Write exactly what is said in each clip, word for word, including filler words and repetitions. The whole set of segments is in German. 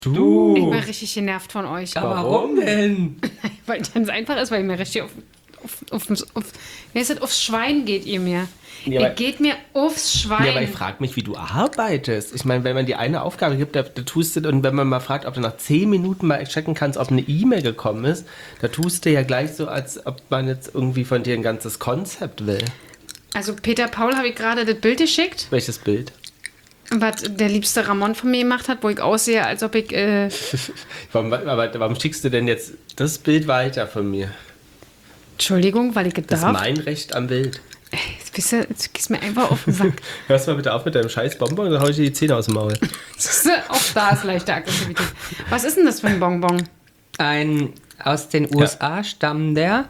Du. Ich bin richtig genervt von euch. Ja, warum denn? Weil es einfach ist, weil ihr mir richtig auf, auf, auf, auf, wie heißt das, aufs Schwein geht ihr mir. Ja, ihr aber- geht mir aufs Schwein. Ja, aber ich frage mich, wie du arbeitest. Ich meine, wenn man dir eine Aufgabe gibt, da, da tust du, und wenn man mal fragt, ob du nach zehn Minuten mal checken kannst, ob eine E-Mail gekommen ist, da tust du ja gleich so, als ob man jetzt irgendwie von dir ein ganzes Konzept will. Also Peter Paul habe ich gerade das Bild geschickt, Welches Bild? was der liebste Ramon von mir gemacht hat, wo ich aussehe, als ob ich... Äh, Warum, aber warum schickst du denn jetzt das Bild weiter von mir? Entschuldigung, weil ich Das gedacht... ist mein Recht am Bild. Jetzt, bist du, jetzt gehst du mir einfach auf den Sack. Hörst mal bitte auf mit deinem scheiß Bonbon, dann hau ich dir die Zähne aus dem Maul. Siehst du, auch da ist leichte Aggressivität. Was ist denn das für ein Bonbon? Ein aus den U S A stammender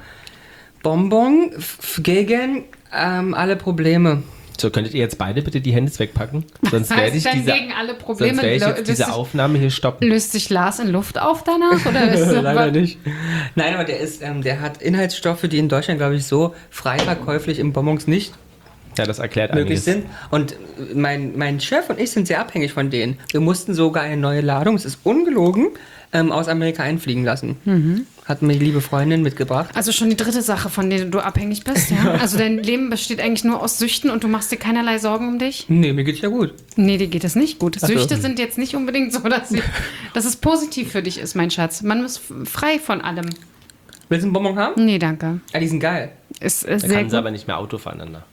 Bonbon f- gegen ähm, alle Probleme. So, könntet ihr jetzt beide bitte die Hände wegpacken? Sonst Was werde heißt ich denn diese, gegen alle Probleme? sonst werde ich Lö- jetzt diese löst sich- Aufnahme hier stoppen. Löst sich Lars in Luft auf danach? Oder ist das Leider was? nicht. Nein, aber der ist, ähm, der hat Inhaltsstoffe, die in Deutschland, glaube ich, so frei verkäuflich im Bonbons nicht Ja, das erklärt möglich einiges. sind. Und mein, mein Chef und ich sind sehr abhängig von denen. Wir mussten sogar eine neue Ladung, es ist ungelogen, ähm, aus Amerika einfliegen lassen. Mhm. Hat mir die liebe Freundin mitgebracht. Also schon die dritte Sache, von der du abhängig bist, ja? Also dein Leben besteht eigentlich nur aus Süchten und du machst dir keinerlei Sorgen um dich? Nee, mir geht's ja gut. Nee, dir geht es nicht gut. so. Süchte sind jetzt nicht unbedingt so, dass, sie, dass es positiv für dich ist, mein Schatz. Man ist f- frei von allem. Willst du einen Bonbon haben? Nee, danke. Ah, die sind geil. Ist, ist Da sehr kann sie gut. aber nicht mehr Auto fahren danach.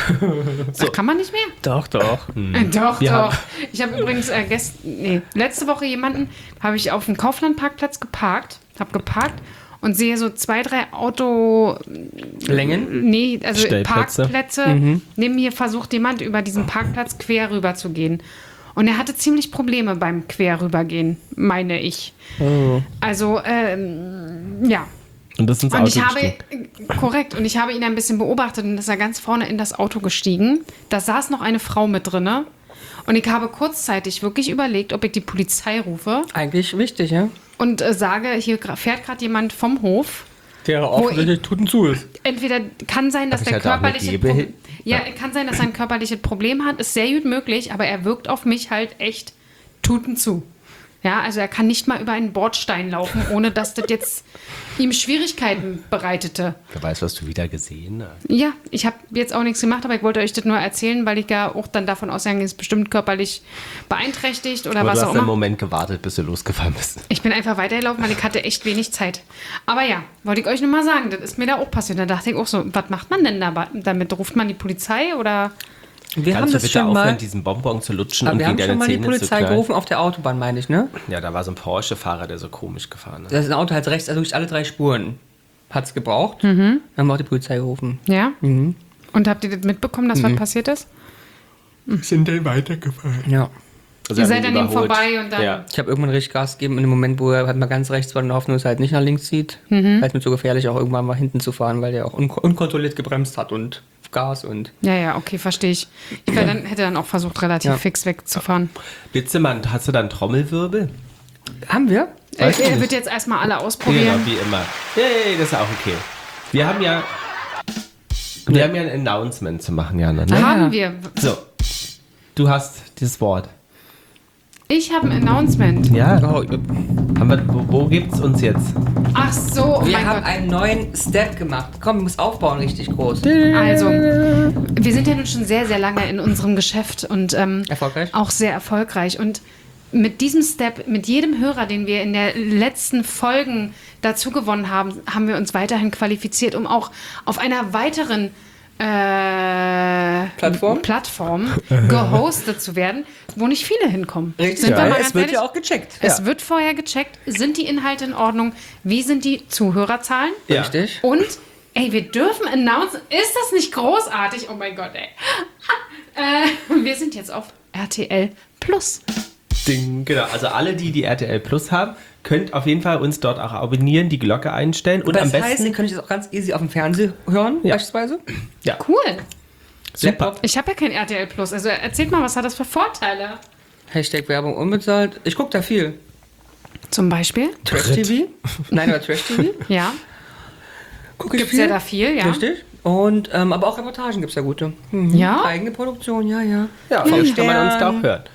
Ach, kann man nicht mehr? Doch, doch. Äh, Doch, Wir doch. haben- Ich habe übrigens äh, gest nee, letzte Woche jemanden, habe ich auf dem Kauflandparkplatz geparkt, habe geparkt und sehe so zwei, drei Auto... Längen? Nee, also Stellplätze. Parkplätze. Neben mir versucht jemand über diesen Parkplatz quer rüber zu gehen. Und er hatte ziemlich Probleme beim quer rübergehen, meine ich. Also, ähm, ja. Und das ins Und Auto ich habe, gestiegen. äh, korrekt, und ich habe ihn ein bisschen beobachtet und ist er ganz vorne in das Auto gestiegen. Da saß noch eine Frau mit drinne. Und ich habe kurzzeitig wirklich überlegt, ob ich die Polizei rufe Eigentlich wichtig, ja? und äh, sage, hier gra- fährt gerade jemand vom Hof. Der offensichtlich Tuten zu ist. Entweder kann sein, dass Aber der ich hatte auch eine körperliche Gebe- Pro- ja, kann sein, dass er ein körperliches Problem hat, ist sehr gut möglich, aber er wirkt auf mich halt echt Tuten zu. Ja, also er kann nicht mal über einen Bordstein laufen, ohne dass das jetzt ihm Schwierigkeiten bereitete. Wer weiß, was du wieder gesehen hast. Ja, ich habe jetzt auch nichts gemacht, aber ich wollte euch das nur erzählen, weil ich ja auch dann davon ausgegangen ist, bestimmt körperlich beeinträchtigt oder Aber was du auch hast einen immer. Moment gewartet, bis du losgefahren bist. Ich bin einfach weitergelaufen, weil ich hatte echt wenig Zeit. Aber ja, wollte ich euch nur mal sagen, das ist mir da auch passiert. Da dachte ich auch so, was macht man denn da damit? Ruft man die Polizei oder... Wir haben Kannst du das bitte schon aufhören, mal... diesen Bonbon zu lutschen Aber und wir gegen haben deine schon mal die Zähne zu Polizei knallen? gerufen auf der Autobahn, meine ich, ne? Ja, da war so ein Porsche-Fahrer, der so komisch gefahren ist. Das ist ein Auto, halt rechts, also durch alle drei Spuren. Hat's gebraucht. Dann haben wir auch die Polizei gerufen. Ja? Und habt ihr das mitbekommen, dass was passiert ist? Sind dann weitergefahren. Ja. Also Ihr haben seid ihn an ihm überholt. vorbei und dann... Ja. Ich habe irgendwann richtig Gas gegeben in dem Moment, wo er halt mal ganz rechts war und hoffen, dass er halt nicht nach links zieht. Weil es mir so gefährlich auch irgendwann mal hinten zu fahren, weil der auch un unkontrolliert gebremst hat und Gas und... Ja, ja, okay, verstehe ich. Ich wär dann, hätte dann auch versucht, relativ Ja. fix wegzufahren. Witzemann, hast du dann Trommelwirbel? Haben wir? Äh, Weiß ich er nicht. wird jetzt erstmal alle Genau, ausprobieren. wie immer. Yay, das ist auch okay. Wir haben ja... Wir haben ja ein Announcement zu machen, Jana. Ne? Haben wir. So, du hast dieses Wort. Ich habe ein Announcement. Ja. Oh, Haben wir, wo, wo gibt's uns jetzt? Ach so, oh wir mein haben Gott. einen neuen Step gemacht. Komm, du musst aufbauen, richtig groß. Also, wir sind ja nun schon sehr, sehr lange in unserem Geschäft und ähm, Erfolgreich? auch sehr erfolgreich. Und mit diesem Step, mit jedem Hörer, den wir in der letzten Folgen dazu gewonnen haben, haben wir uns weiterhin qualifiziert, um auch auf einer weiteren äh, Plattform? Plattform gehostet zu werden, wo nicht viele hinkommen. Richtig. Sind wir Ja, mal es ganz wird ehrlich? ja auch gecheckt. Es Ja. wird vorher gecheckt, sind die Inhalte in Ordnung, wie sind die Zuhörerzahlen Ja. Richtig. und, ey, wir dürfen announcen, ist das nicht großartig? Oh mein Gott, ey. äh, wir sind jetzt auf R T L Plus. Ding, genau. Also alle, die die R T L Plus haben, könnt auf jeden Fall uns dort auch abonnieren, die Glocke einstellen und das am besten... heißt, ihr könnt es auch ganz easy auf dem Fernseher hören, Ja. beispielsweise. ja, Cool. super. Ich habe ja kein R T L Plus, also erzählt mal, was hat das für Vorteile? Hashtag Werbung unbezahlt. Ich gucke da viel. Zum Beispiel? Trash-T V. Nein, aber Trash-T V. Ja. Gucke ich Gibt's ja da viel, ja. Richtig. Und, ähm, aber auch Reportagen gibt es ja gute. Mhm. Ja? Eigene Produktion, ja, ja. Ja, Vom vielleicht kann man uns da Stern. auch hören.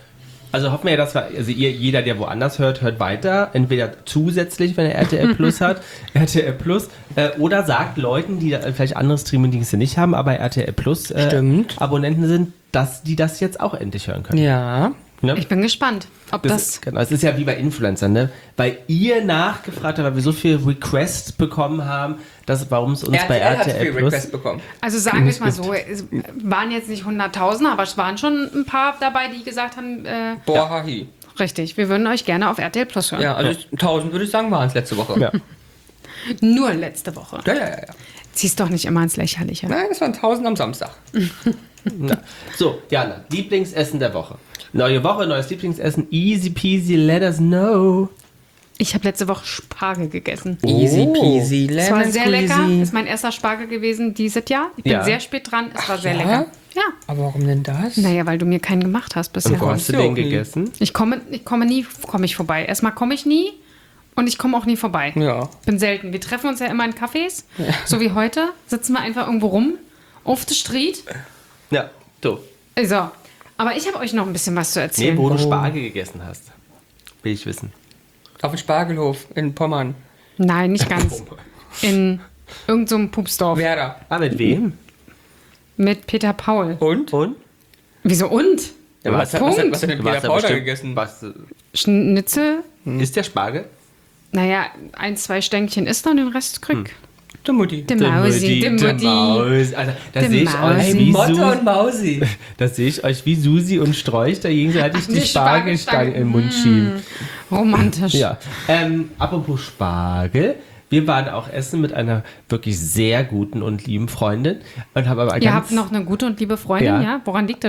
Also hoffen wir ja, dass wir, also ihr, jeder, der woanders hört, hört weiter. Entweder zusätzlich, wenn er R T L Plus hat, R T L Plus, äh, oder sagt Leuten, die da vielleicht andere Streaming-Dienste nicht haben, aber R T L Plus äh, Stimmt. Abonnenten sind, dass die das jetzt auch endlich hören können. Ja. Ne? Ich bin gespannt, ob Das, das... ist, genau, es ist ja wie bei Influencern, ne? Weil ihr nachgefragt habt, weil wir so viele Requests bekommen haben, dass, warum es uns bei R T L Plus... Request bekommen. Also sagen wir es mal so, es waren jetzt nicht hunderttausend, aber es waren schon ein paar dabei, die gesagt haben, äh, Boah, hahi. richtig, wir würden euch gerne auf R T L Plus hören. Ja, also tausend würde ich sagen, waren es letzte Woche. Ja. Nur letzte Woche. Ja, ja, ja, ja. Zieh's doch nicht immer ins Lächerliche. Nein, das waren tausend am Samstag. Na. So, Jana, Lieblingsessen der Woche. Neue Woche, neues Lieblingsessen. Easy peasy, let us know. Ich habe letzte Woche Spargel gegessen. Easy peasy, Es war lemon sehr lecker. squeezy. Ist mein erster Spargel gewesen dieses Jahr. Ich bin Ja. sehr spät dran. Es war sehr ja? lecker. Ja. Aber warum denn das? Naja, weil du mir keinen gemacht hast bisher. Wo hast du Ja, den okay. gegessen? Ich komme, ich komme nie, komme ich vorbei. Erstmal komme ich nie und ich komme auch nie vorbei. Ja. Bin selten. Wir treffen uns ja immer in Cafés, so wie heute. Sitzen wir einfach irgendwo rum, auf der Street. Ja, du. So. Aber ich habe euch noch ein bisschen was zu Nee, erzählen. wo du Spargel gegessen hast. Will ich wissen. Auf dem Spargelhof in Pommern. Nein, nicht ganz. In irgendeinem so Pupsdorf. Werder. Ah, mit wem? Mit Peter Paul. Und? Und? Wieso und? Ja, was, hat, was, hat, was hat denn Du Peter warst ja Paul da bestimmt- gegessen? Was, äh, Schnitzel? ist der Spargel? Naja, ein, zwei Stänkchen isst er und den Rest krieg. Der Mutti. Der Mausi, der der Mutti. Maus. Also, da Der sehe ich Mausi. euch wie Motto Susi. und Mausi. Da sehe ich euch wie Susi und Strolch da gegenseitig die Die Spargelstangen Spargelstangen. im Mund schieben. Romantisch. Ja. Ähm, apropos Spargel. Wir waren auch essen mit einer wirklich sehr guten und lieben Freundin und haben aber Ihr ganz, habt noch eine gute und liebe Freundin, Ja. ja? Woran liegt das?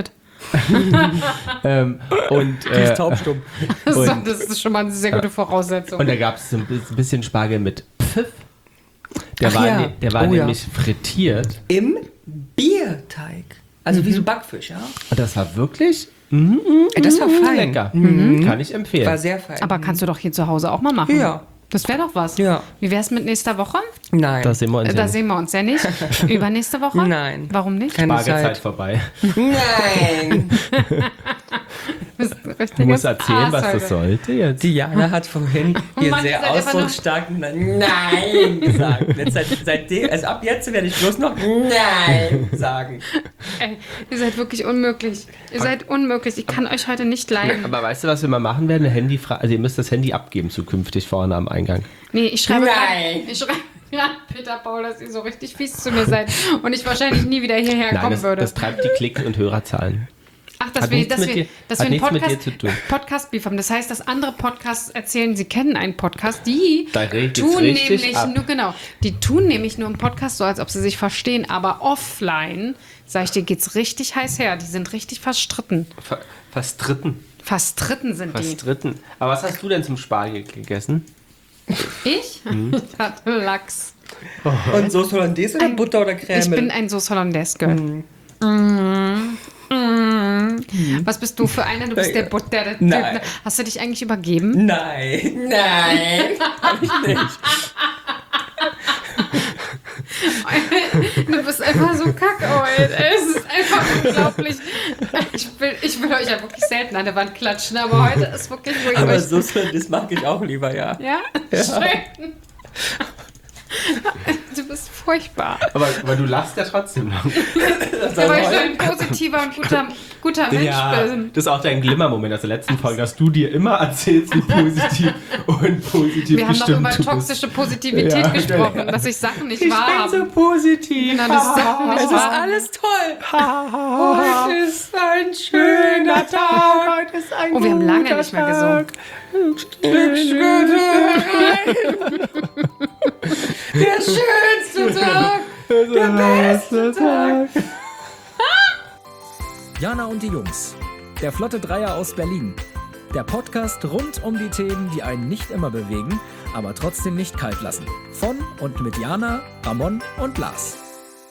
ähm, und, Die ist äh, taubstumm. Das ist- Und- das ist schon mal eine sehr gute Voraussetzung. und da gab es so ein bisschen Spargel mit Pfiff. Der Ach war, ja. ne, der war Oh ja. nämlich frittiert Im Bierteig. Also wie so Backfisch, ja? und das war wirklich Das war fein. lecker. Kann ich empfehlen. War sehr fein. Aber kannst du doch hier zu Hause auch mal machen. Ja. Das wäre doch was. Ja. Wie wär's mit nächster Woche? Nein. da sehen wir uns Äh, ja Da nicht. sehen wir uns ja nicht. Übernächste Woche? Nein. Warum nicht? Keine Spargelzeit Zeit. vorbei. Nein. Du bist ein Du richtiges musst erzählen, Aas was heute. das sollte jetzt. Diana hat vorhin hier Mann, sehr ihr seid einfach nur- ausdrucksstark Nein gesagt. Jetzt seit, seitdem, also ab jetzt werde ich bloß noch Nein sagen. Ey, ihr seid wirklich unmöglich. Ihr seid unmöglich. Ich kann euch heute nicht leiden. Aber weißt du, was wir mal machen werden? Eine Handy also ihr müsst das Handy abgeben zukünftig vorne am Eingang. Nee, ich schreibe Nein. grad- ich schreibe ja, Peter Paul, dass ihr so richtig fies zu mir seid und ich wahrscheinlich nie wieder hierher Nein, kommen das, würde. das treibt die Klicks- und Hörerzahlen. Ach, dass hat wir, nichts dass mit wir, dir- dass hat wir einen nichts mit Podcast, dir zu tun. Podcast beef haben. Das heißt, dass andere Podcasts erzählen, sie kennen einen Podcast. Die Da regelt's tun richtig nämlich ab. nur, genau, die tun nämlich nur im Podcast so, als ob sie sich verstehen, aber offline, sag ich dir, geht's richtig heiß her. Die sind richtig verstritten. Ver verstritten. Verstritten sind die. Verstritten. Aber was hast du denn zum Spargel gegessen? Ich? Mhm. Ich hatte Lachs. Und Soße Hollandaise oder Butter oder Creme? Ich bin ein Sauce Hollandaise Girl. Mm. Mm. Was bist du für einer? Du bist der Butter. Der Nein. Typ. Hast du dich eigentlich übergeben? Nein, nein, hab ich nicht. Du bist einfach so kacke heute. Es ist einfach unglaublich. Ich will, ich will euch ja wirklich selten an der Wand klatschen, aber heute ist wirklich ruhig. Aber Soße, das mag ich auch lieber, ja. Ja? Schön. Du bist furchtbar. Aber, aber du lachst ja trotzdem noch. Ja, weil ich so ein positiver und guter, guter Mensch Ja, bin. das ist auch dein Glimmermoment aus der letzten Folge, dass du dir immer erzählst, wie positiv und positiv Wir haben doch gestimmt über du bist. toxische Positivität Ja. gesprochen, dass ich Sachen nicht Ich wahr bin so habe. positiv. Genau, das ist Sachen nicht Es ist wahr. alles toll. Heute ist ein schöner Tag. Heute ist ein Oh, wir haben lange guter nicht mehr gesungen. Der schönste Tag. Der beste Tag. Jana und die Jungs. Der Flotte Dreier aus Berlin. Der Podcast rund um die Themen, die einen nicht immer bewegen, aber trotzdem nicht kalt lassen. Von und mit Jana, Ramon und Lars.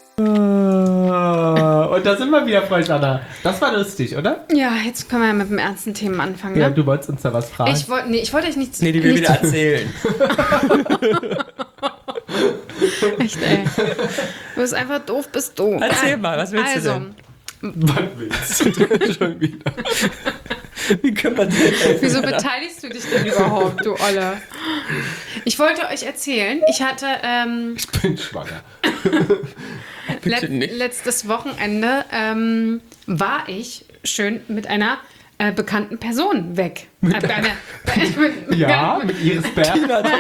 Und da sind wir wieder, Freund Anna. Das war lustig, oder? Ja, jetzt können wir ja mit dem ernsten Themen anfangen. Ja, Ne? du wolltest uns da was fragen. Ich wollte nee, ich wollte euch nichts. Nee, die will nichts wieder erzählen. Echt, ey. Du bist einfach doof, bist du. Erzähl mal, was willst also, du denn? Was willst du denn schon wieder? Wie können wir denn helfen? Wieso beteiligst du dich denn überhaupt, du Olle? Ich wollte euch erzählen, ich hatte ähm, Ich bin schwanger. let nicht. letztes Wochenende ähm, war ich schön mit einer äh, bekannten Person weg. Mit äh, einer, mit, mit, Ja, mit Iris Berg.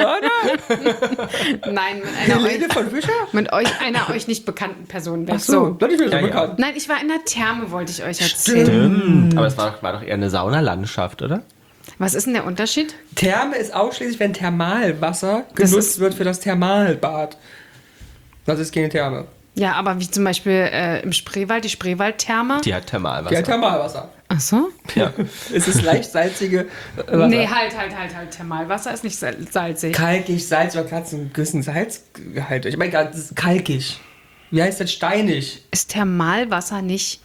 Nein, mit einer Helene euch, von Fischer? mit euch einer euch nicht bekannten Person weg. Ach so, das ist mir so Ja, ja. bekannt. Nein, ich war in der Therme, wollte ich euch erzählen. Stimmt. Aber es war, war doch eher eine Saunalandschaft, oder? Was ist denn der Unterschied? Therme ist ausschließlich, wenn Thermalwasser Das genutzt ist- wird für das Thermalbad. Das ist keine Therme. Ja, aber wie zum Beispiel äh, im Spreewald, die Spreewaldtherme. Die hat Thermalwasser. Ja, Thermalwasser. Ach so? Ja. Es ist leicht salzige äh, Wasser. Nee, halt, halt, halt, halt. Thermalwasser ist nicht sal- salzig. Kalkig, Salz, oder hat einen gewissen Salzgehalt. Ich meine, das ist kalkig. Wie heißt das? Steinig. Ist Thermalwasser nicht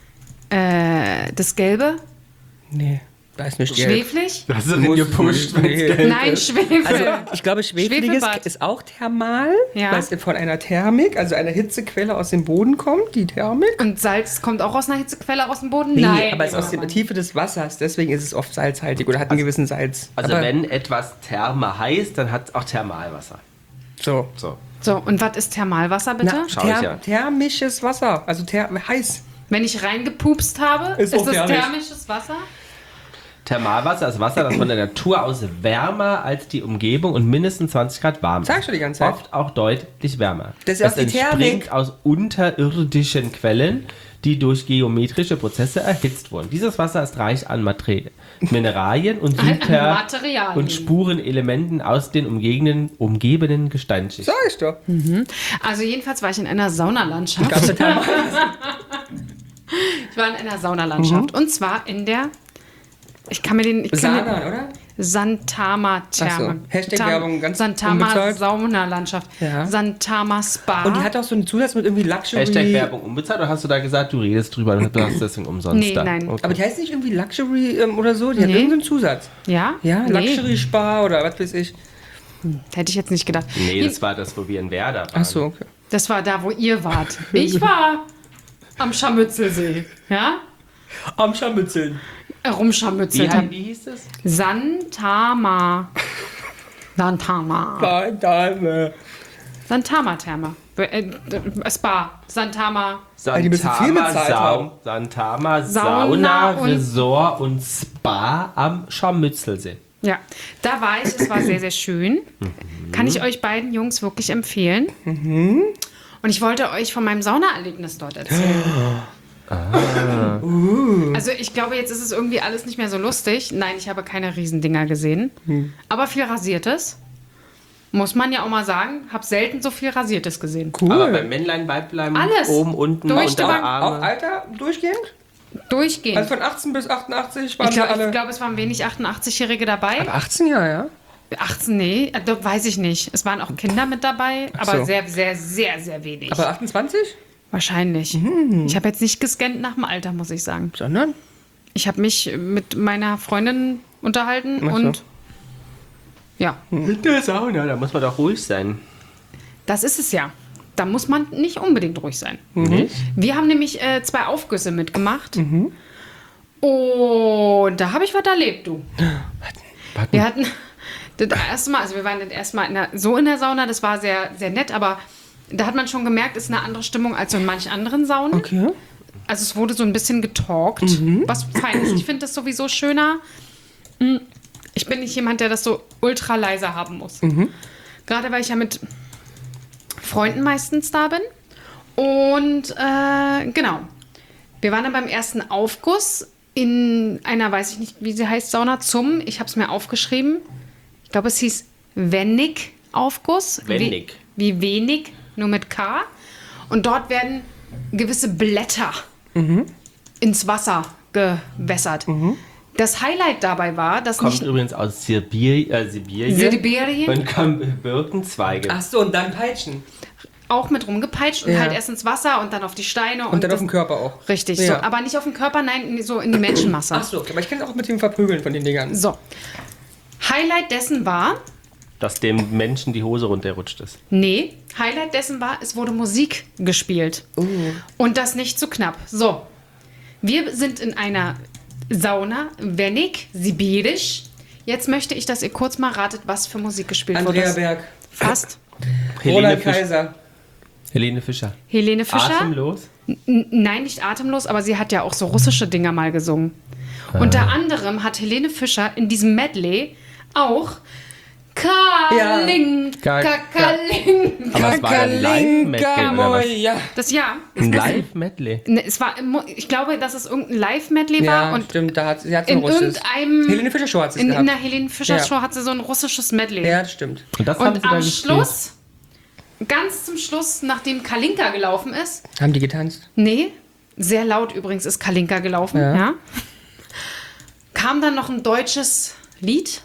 äh, das Gelbe? Nee, da ist nicht gelb. Schweflig? Das ist Muss- gepusht, wenn nee. Nein, Schwefel. Also, ich glaube, schwefeliges Schwefelbad. ist auch Thermal, Ja. weil es von einer Thermik, also einer Hitzequelle aus dem Boden kommt, die Thermik. Und Salz kommt auch aus einer Hitzequelle aus dem Boden? Nee, Nein. aber es ist aus der Tiefe des Wassers, deswegen ist es oft salzhaltig oder hat einen gewissen Salz. Also aber, wenn etwas Therme heißt, dann hat es auch Thermalwasser. So. So. So, und was ist Thermalwasser bitte? Na, Schau ich ther ja. thermisches Wasser, also ther heiß. Wenn ich reingepupst habe, Ist ist, auch das thermisch. thermisches Wasser? Thermalwasser ist Wasser, das von der Natur aus wärmer als die Umgebung und mindestens zwanzig Grad warm ist. Sag ich schon die ganze Zeit. Oft auch deutlich wärmer. Das ist auch die entspringt Thermik. aus unterirdischen Quellen, die durch geometrische Prozesse erhitzt wurden. Dieses Wasser ist reich an Materi Mineralien und An super Materialien. und Spurenelementen aus den umgebenden, umgebenden Gesteinsschichten. Sag ich doch. Also jedenfalls war ich in einer Saunalandschaft. Gab's da Thermal? Ich war in einer Saunalandschaft. Und zwar in der, ich kann mir den, ich kann mir, Sana, oder? Santama Therme. Ach so. Hashtag Tam- Werbung, ganz Santama unbezahlt. Saunalandschaft. Ja. Santama Spa. Und die hat auch so einen Zusatz mit irgendwie Luxury. Hashtag Werbung unbezahlt oder hast du da gesagt, du redest drüber und hast deswegen umsonst Nee, da? nein. Okay. Aber die heißt nicht irgendwie Luxury ähm, oder so? Die hat Nee. irgendeinen Zusatz. Ja? Ja, Nee, Luxury Spa oder was weiß ich. hätte ich jetzt nicht gedacht. Nee, das war das, wo wir in Werder waren. Ach so, okay. Das war da, wo ihr wart. Ich war am Scharmützelsee. Ja? Am Scharmützeln. Äh, Rumscharmützelt. Wie, hab- wie hieß es? Santama. Santama. Dame. Santama-Therme. Äh, äh, Spa. Santama. die müssen viel Santama, bezahlt Sau haben. Santama Sauna Sauna, und- Resort und Spa am Scharmützelsee. Ja, da war ich. Es war sehr, sehr schön. Kann ich euch beiden Jungs wirklich empfehlen. Und ich wollte euch von meinem Saunaerlebnis dort erzählen. Also ich glaube, jetzt ist es irgendwie alles nicht mehr so lustig. Nein, ich habe keine Riesendinger gesehen. Aber viel Rasiertes. Muss man ja auch mal sagen. Habe selten so viel Rasiertes gesehen. Aber beim Männlein, Weiblein, Alles. oben, unten, Durch unter die Bank. Auch Arme. Alter, durchgehend? Durchgehend. Also von achtzehn bis achtundachtzig waren ich sie glaube, alle. glaub, es waren wenig achtundachtzig-Jährige dabei. Aber achtzehn Jahre, ja? achtzehn, nee, äh, doch, weiß ich nicht. Es waren auch Kinder mit dabei, aber so. sehr, sehr, sehr, sehr wenig. Aber achtundzwanzig? Wahrscheinlich. Ich habe jetzt nicht gescannt nach dem Alter, muss ich sagen. Sondern? Ich habe mich mit meiner Freundin unterhalten Ach so. und ja, In der Sauna, da muss man doch ruhig sein. das ist es ja. Da muss man nicht unbedingt ruhig sein. Nicht? Wir haben nämlich äh, zwei Aufgüsse mitgemacht. Und da habe ich was erlebt, du. Wir hatten das erste Mal, also wir waren das erste Mal in der, so in der Sauna, das war sehr, sehr nett, aber da hat man schon gemerkt, es ist eine andere Stimmung als so in manchen anderen Saunen. Okay. Also es wurde so ein bisschen getalkt, was fein ist. Ich finde das sowieso schöner. Mm, Ich bin nicht jemand, der das so ultra leise haben muss. Gerade weil ich ja mit Freunden meistens da bin. Und äh, genau. Wir waren dann beim ersten Aufguss in einer, weiß ich nicht, wie sie heißt, Sauna zum, ich habe es mir aufgeschrieben. Ich glaube, es hieß Wennig-Aufguss. Wennig. Wie, wie wenig, nur mit K. Und dort werden gewisse Blätter ins Wasser gewässert. Das Highlight dabei war, dass Kommt nicht übrigens aus Sibir äh, Sibirien. Sibirien Und kann Birkenzweige. Ach so, und dann peitschen. auch mit rumgepeitscht und Ja. halt erst ins Wasser und dann auf die Steine. Und, Und dann das, auf den Körper auch. Richtig, Ja. so. Aber nicht auf den Körper, nein, so in die Menschenmasse. Ach so, okay. Aber ich kenne auch mit dem Verprügeln von den Dingern. So. Highlight dessen war, Dass dem Menschen die Hose runterrutscht ist. nee, Highlight dessen war, es wurde Musik gespielt. Und das nicht zu knapp. So. Wir sind in einer Sauna, Wenig, Sibirisch. Jetzt möchte ich, dass ihr kurz mal ratet, was für Musik gespielt Andrea wurde. Berg. Fast. Helene, Roland Fisch, Kaiser. Helene Fischer. Helene Fischer. Atemlos? N- Nein, nicht atemlos, aber sie hat ja auch so russische Dinger mal gesungen. Unter anderem hat Helene Fischer in diesem Medley auch Kalinka, Ja. Kalinka. Aber es war ein Live-Medley oder was? Ja. Das ja. Ein Live-Medley. Ne, es war, ich glaube, dass es irgendein Live-Medley war Ja, und stimmt, da hat sie hat so ein in russisches. irgendeinem Helene Fischer Show hat sie es in, in gehabt. der Helene Fischer Ja. Show hat sie so ein russisches Medley. Ja, das stimmt. Und das haben Und sie da am gespielt. Schluss, ganz zum Schluss, nachdem Kalinka gelaufen ist, Haben die getanzt? nee, sehr laut übrigens ist Kalinka gelaufen, ja. Ja. kam dann noch ein deutsches Lied.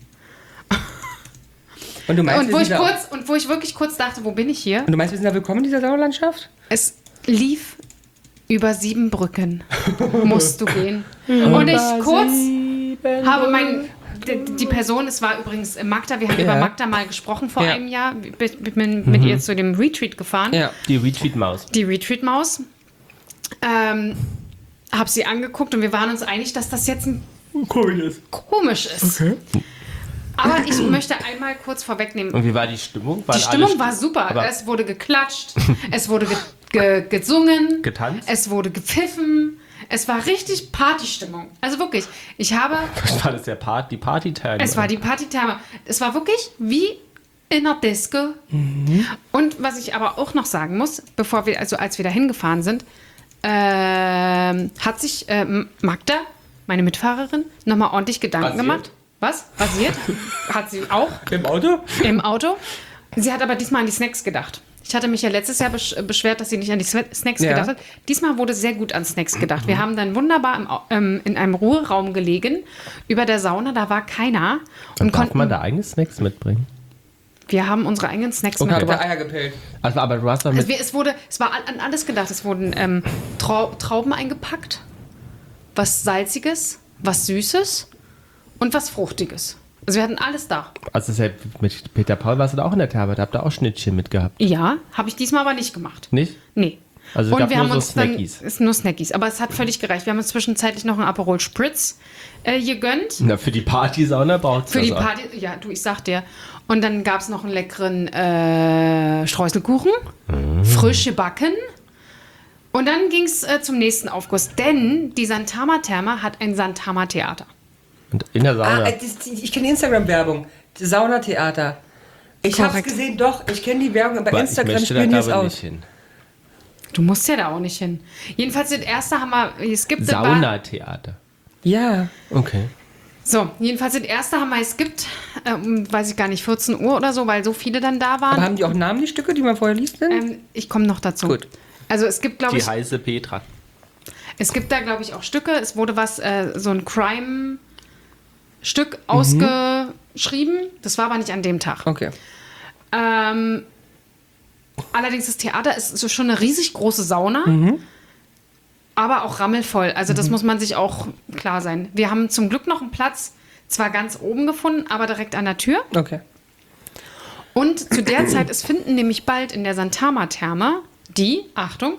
Und du meinst, Und wir wo, ich sind da, kurz, und wo ich wirklich kurz dachte, wo bin ich hier? und du meinst, wir sind da willkommen in dieser Sauerlandschaft? Es lief über sieben Brücken. Musst du gehen. Und ich kurz habe mein... Die, die Person, es war übrigens Magda, wir haben Ja. über Magda mal gesprochen vor Ja. einem Jahr, bin mit, mit, mit ihr zu dem Retreat gefahren. Ja. Die Retreat-Maus. Die Retreat-Maus. Ähm, hab sie angeguckt und wir waren uns einig, dass das jetzt ein Komisch. komisch ist. Aber ich möchte einmal kurz vorwegnehmen. Und wie war die Stimmung? Waren Die Stimmung alle war sti- super. Aber Es wurde geklatscht, es wurde ge ge gesungen, Getanzt? es wurde gepfiffen. Es war richtig Partystimmung. Also wirklich, ich habe, das war das ja Part, die Party-Time. es war die Partytime. Es war wirklich wie in einer Disco. Und was ich aber auch noch sagen muss, bevor wir, also als wir da hingefahren sind, ähm, hat sich ähm, Magda, meine Mitfahrerin, nochmal ordentlich Gedanken Rasiert? gemacht. Was? Rasiert? Hat sie auch Im Auto? im Auto. Sie hat aber diesmal an die Snacks gedacht. Ich hatte mich ja letztes Jahr besch beschwert, dass sie nicht an die Swe- Snacks Ja. gedacht hat. Diesmal wurde sehr gut an Snacks gedacht. Wir haben dann wunderbar im, Au- ähm, in einem Ruheraum gelegen, über der Sauna, da war keiner. Und Und darf konnten, man da eigene Snacks mitbringen? wir haben unsere eigenen Snacks Und hab da mitgebracht. Eier gepellt. Also, aber du hast doch mit... Also wir, es, wurde, es war an alles gedacht. Es wurden ähm, Trau Trauben eingepackt, was Salziges, was Süßes und was Fruchtiges. Also wir hatten alles da. Also das ist ja, mit Peter Paul warst du da auch in der Therme, da habt ihr auch Schnittchen mitgehabt. Ja, habe ich diesmal aber nicht gemacht. Nicht? Nee. Also es und gab wir nur haben so uns dann, Snackies. ist nur Snackies, aber es hat völlig gereicht. Wir haben uns zwischenzeitlich noch einen Aperol Spritz äh, gegönnt. Na, für die Partysauna braucht es Für das die auch. Party, ja, du, ich sag dir. Und dann gab es noch einen leckeren äh, Streuselkuchen, Mhm. frisch gebacken. Und dann ging es äh, zum nächsten Aufguss, denn die Santama Therme hat ein Santama Theater. Und in der Sauna. Ah, äh, das, ich kenne die Instagram-Werbung. Saunatheater. Ich hab's Korrekt. gesehen, doch. Ich kenne die Werbung, aber bei Aber Instagram ich möchte da spielen die es aber aus. nicht hin. Du musst ja da auch nicht hin. Jedenfalls das erste haben wir, es gibt War, Saunatheater. Ja. Okay. so, jedenfalls das erste haben wir es gibt, ähm, weiß ich gar nicht, vierzehn Uhr oder so, weil so viele dann da waren. Aber haben die auch Namen, die Stücke, die man vorher liest? Denn? Ähm, ich komme noch dazu. Gut. Also es gibt, glaube Die ich, heiße Petra. es gibt da, glaube ich, auch Stücke. Es wurde was, äh, so ein Crime-Stück ausgeschrieben. Das war aber nicht an dem Tag. Okay. Ähm, allerdings das Theater ist so schon eine riesig große Sauna. Aber auch rammelvoll. Also das muss man sich auch klar sein. Wir haben zum Glück noch einen Platz, zwar ganz oben gefunden, aber direkt an der Tür. Okay. Und zu der Zeit, es finden nämlich bald in der Santama-Therme die, Achtung,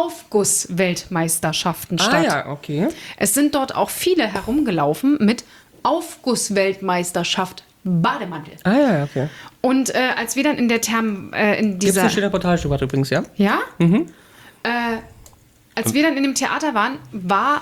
Aufguss-Weltmeisterschaften Ah statt. ja, okay. Es sind dort auch viele herumgelaufen mit Aufguss-Weltmeisterschaft Bademantel. Ah ja, okay. Und äh, als wir dann in der Therme, äh, in Gibt es dieser... eine schöne Reportage drüber übrigens, ja? Ja? Äh, als wir dann in dem Theater waren, war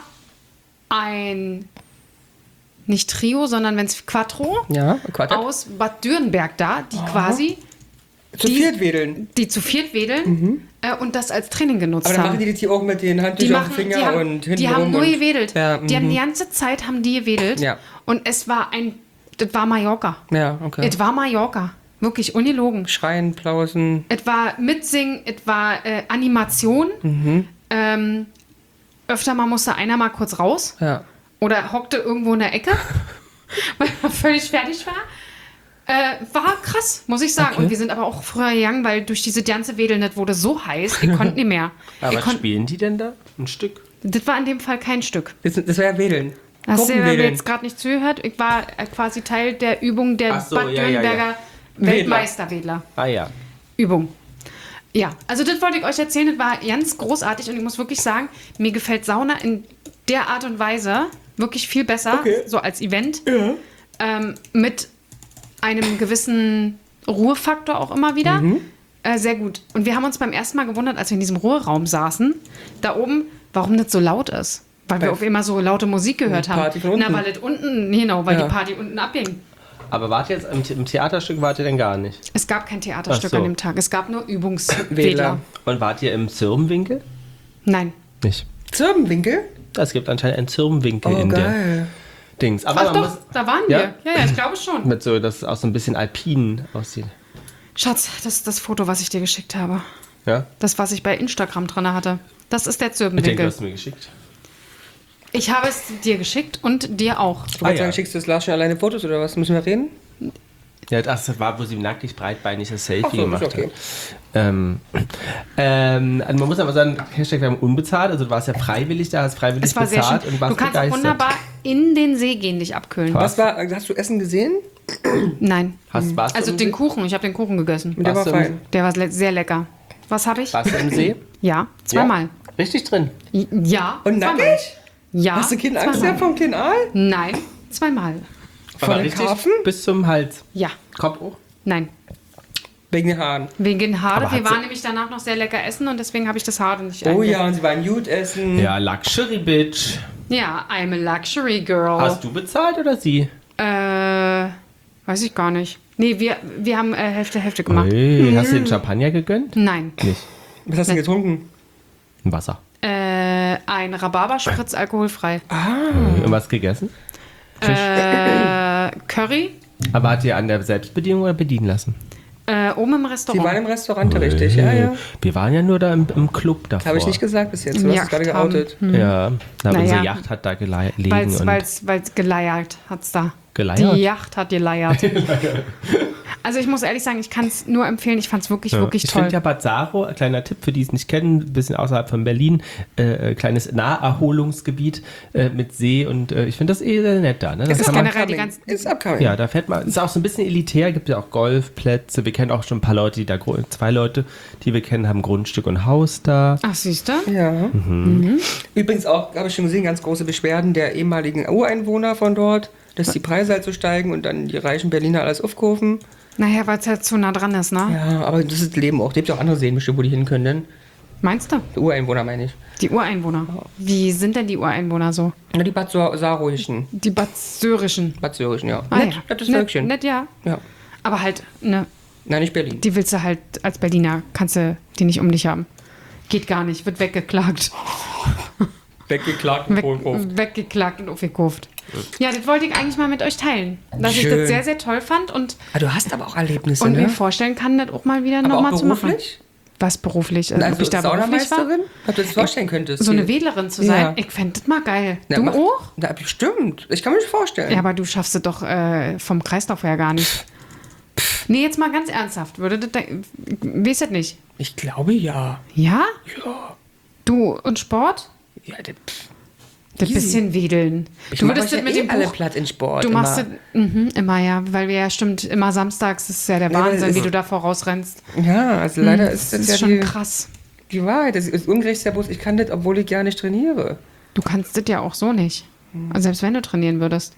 ein, nicht Trio, sondern wenn es Quattro, Ja, Quartett. aus Bad Dürrenberg da, die quasi, Zu die- viert wedeln. die zu viert wedeln äh, und das als Training genutzt Aber dann haben. machen die das hier auch mit den Die, Handtüchern auf machen, dem die, Finger haben, und hinten die haben rum nur und gewedelt. Ja, die haben mhm. die ganze Zeit haben die gewedelt. Ja. Und es war ein, das war Mallorca. Ja, okay. Es war Mallorca. Wirklich ungelogen. Schreien, Plausen. Es war Mitsingen, es war äh, Animation. Mhm. Ähm, öfter mal musste einer mal kurz raus Ja. oder hockte irgendwo in der Ecke, weil er völlig fertig war. Äh, war krass, muss ich sagen. Okay. Und wir sind aber auch früher gegangen, weil durch diese ganze Wedeln, das wurde so heiß, ich konnte nicht mehr. Aber ich was konnt, spielen die denn da? Ein Stück? das war in dem Fall kein Stück. Das, das wäre ja Wedeln. Hast du mir Gruppenwedeln. jetzt gerade nicht zugehört? Ich war äh, quasi Teil der Übung der Ach so, Bad ja, ja, ja. Dürrenberger Weltmeisterwedler. Ah ja. Übung. Ja, also das wollte ich euch erzählen, das war ganz großartig und ich muss wirklich sagen, mir gefällt Sauna in der Art und Weise Wirklich viel besser, Okay. so als Event. Ähm, mit einem gewissen Ruhefaktor auch immer wieder. Mhm. Äh, sehr gut. Und wir haben uns beim ersten Mal gewundert, als wir in diesem Ruheraum saßen, da oben, warum das so laut ist. Weil wir Weil- auf immer so laute Musik gehört haben. Party von unten. Na, weil das unten, genau, weil Ja. die Party unten abging. Aber wart ihr jetzt im, The- im Theaterstück, wart ihr denn gar nicht? Es gab kein Theaterstück Ach so. an dem Tag. Es gab nur Übungswedler. Wedler. Und wart ihr im Zirbenwinkel? Nein. Nicht. Zirbenwinkel? Es gibt anscheinend einen Zirbenwinkel Oh, in der geil. Dings. Aber Ach man doch, muss da waren Ja? wir. Ja, ja, ich glaube schon. mit so, dass es auch so ein bisschen alpin aussieht. Schatz, das ist das Foto, was ich dir geschickt habe. Ja? Das, was ich bei Instagram drin hatte. Das ist der Ich denke, du Zirbenwinkel. hast mir geschickt. Ich habe es dir geschickt und dir auch. Du wolltest Ah, sagen, ja. schickst du das Lars schon alleine Fotos oder was? Müssen wir reden? Ja, das war, wo sie nackig breitbeinig das Selfie Ach so, gemacht ist okay. hat. Ähm, ähm, also man muss aber sagen, Hashtag wir haben unbezahlt, also du warst ja freiwillig da, hast freiwillig Es war sehr bezahlt schön. und warst Du kannst auch begeistert. wunderbar in den See gehen, dich abkühlen. Was? Was war, hast du Essen gesehen? Nein. Hast, warst, Also du im den See? Kuchen. Ich habe den Kuchen gegessen. Der war Warst du im- fein. Der war le- sehr lecker. Was habe ich? Warst du im See? Ja, zweimal. Richtig drin. Ja. Und zweimal. nackig? Ja. Hast du keine Angst zweimal. gehabt vom kleinen Aal? Nein, zweimal. Von Aber den richtig Karpfen? bis zum Hals. Ja. Kopf hoch. Nein. Wegen den Haaren. Wegen Haare. Aber Wir hat waren sie- nämlich danach noch sehr lecker essen und deswegen habe ich das Haare nicht Oh einge- ja, und sie waren gut essen. Ja, Luxury Bitch. Ja, I'm a luxury girl. Hast du bezahlt oder sie? Äh, weiß ich gar nicht. Nee, wir, wir haben äh, Hälfte, Hälfte gemacht. Hey, hast du den Champagner gegönnt? Nein. Nicht. Was hast du denn getrunken? Ein Wasser. Äh, ein Rhabarberspritz alkoholfrei. Und was gegessen? Äh, Curry. Aber hat ihr an der Selbstbedienung oder bedienen lassen? Äh, oben im Sie Restaurant. waren im Restaurant, richtig, ja, ja. Wir waren ja nur da im, im Club davor. Habe ich nicht gesagt bis jetzt. Du Im hast es gerade Yachthafen. geoutet. Ja, da Naja. unsere Yacht hat da gelegen Weil's, und weil's, weil's geleiert hat's da. Geleiert? Die Yacht hat geleiert. Also ich muss ehrlich sagen, ich kann es nur empfehlen. Ich fand es wirklich, Ja. wirklich Ich toll. finde ja Bad Saro, kleiner Tipp für die es nicht kennen, ein bisschen außerhalb von Berlin, äh, äh, kleines Naherholungsgebiet äh, mit See und äh, ich finde das eh sehr nett da. Ne? Da Es ist kann man, generell die ganze- Ist upcoming. ja, da fährt man, ist auch so ein bisschen elitär, gibt ja auch Golfplätze. Wir kennen auch schon ein paar Leute, die da, gru- zwei Leute, die wir kennen, haben Grundstück und Haus da. Ach, siehst du? Ja. Mhm. Übrigens auch, habe ich schon gesehen, ganz große Beschwerden der ehemaligen Ureinwohner von dort, dass die Preise halt so steigen und dann die reichen Berliner alles aufkaufen. Naja, weil es halt zu nah dran ist, ne? Ja, aber das ist das Leben auch. Es gibt ja auch andere Seen, bestimmt, wo die hin können. Denn Meinst du? die Ureinwohner meine ich. Die Ureinwohner. Wie sind denn die Ureinwohner so? Na, die Bad Sa- Saarruhischen. Die Bad-Syrischen. Bad Syrischen, ja. Ah, nett, ja. nettes Nett, Völkchen. nett, ja. Ja. Aber halt, ne, Nein, nicht Berlin. die willst du halt als Berliner, kannst du die nicht um dich haben. Geht gar nicht, wird weggeklagt. Weggeklagt Weg, weggeklagt und aufgekauft. Ja, das wollte ich eigentlich mal mit euch teilen. Dass ich Schön. das sehr, sehr toll fand und, Ah, du hast aber auch Erlebnisse, und mir ne? vorstellen kann, das auch mal wieder Aber nochmal auch zu machen. beruflich? Was beruflich? Also, Also ob ich da beruflich war? Saunameisterin? Ob du das vorstellen könntest? So eine Hier. Wedlerin zu sein? Ja. Ich fände das mal geil. Na, du mach- auch? Na, bestimmt. Ich kann mir das vorstellen. Ja, aber du schaffst es doch äh, vom Kreislauf her gar nicht. Nee, jetzt mal ganz ernsthaft. Würde das de- weiß das nicht. Ich glaube ja. Ja? Ja. Du und Sport? Ja, das, pff. Das Easy. bisschen wedeln. Ich du mach würdest euch das ja mit eh dem alle Buch. platt in Sport. Du machst immer. das mhm, immer, ja, weil wir ja stimmt immer samstags, das ist ja der Ja, aber Wahnsinn, es wie ist- du da vorausrennst. Ja, also leider Das ist das, ist ja schon die, krass. die Wahrheit. Das ist ungerecht, ja bloß, ich kann das, obwohl ich gar nicht trainiere. Du kannst das ja auch so nicht. Also selbst wenn du trainieren würdest.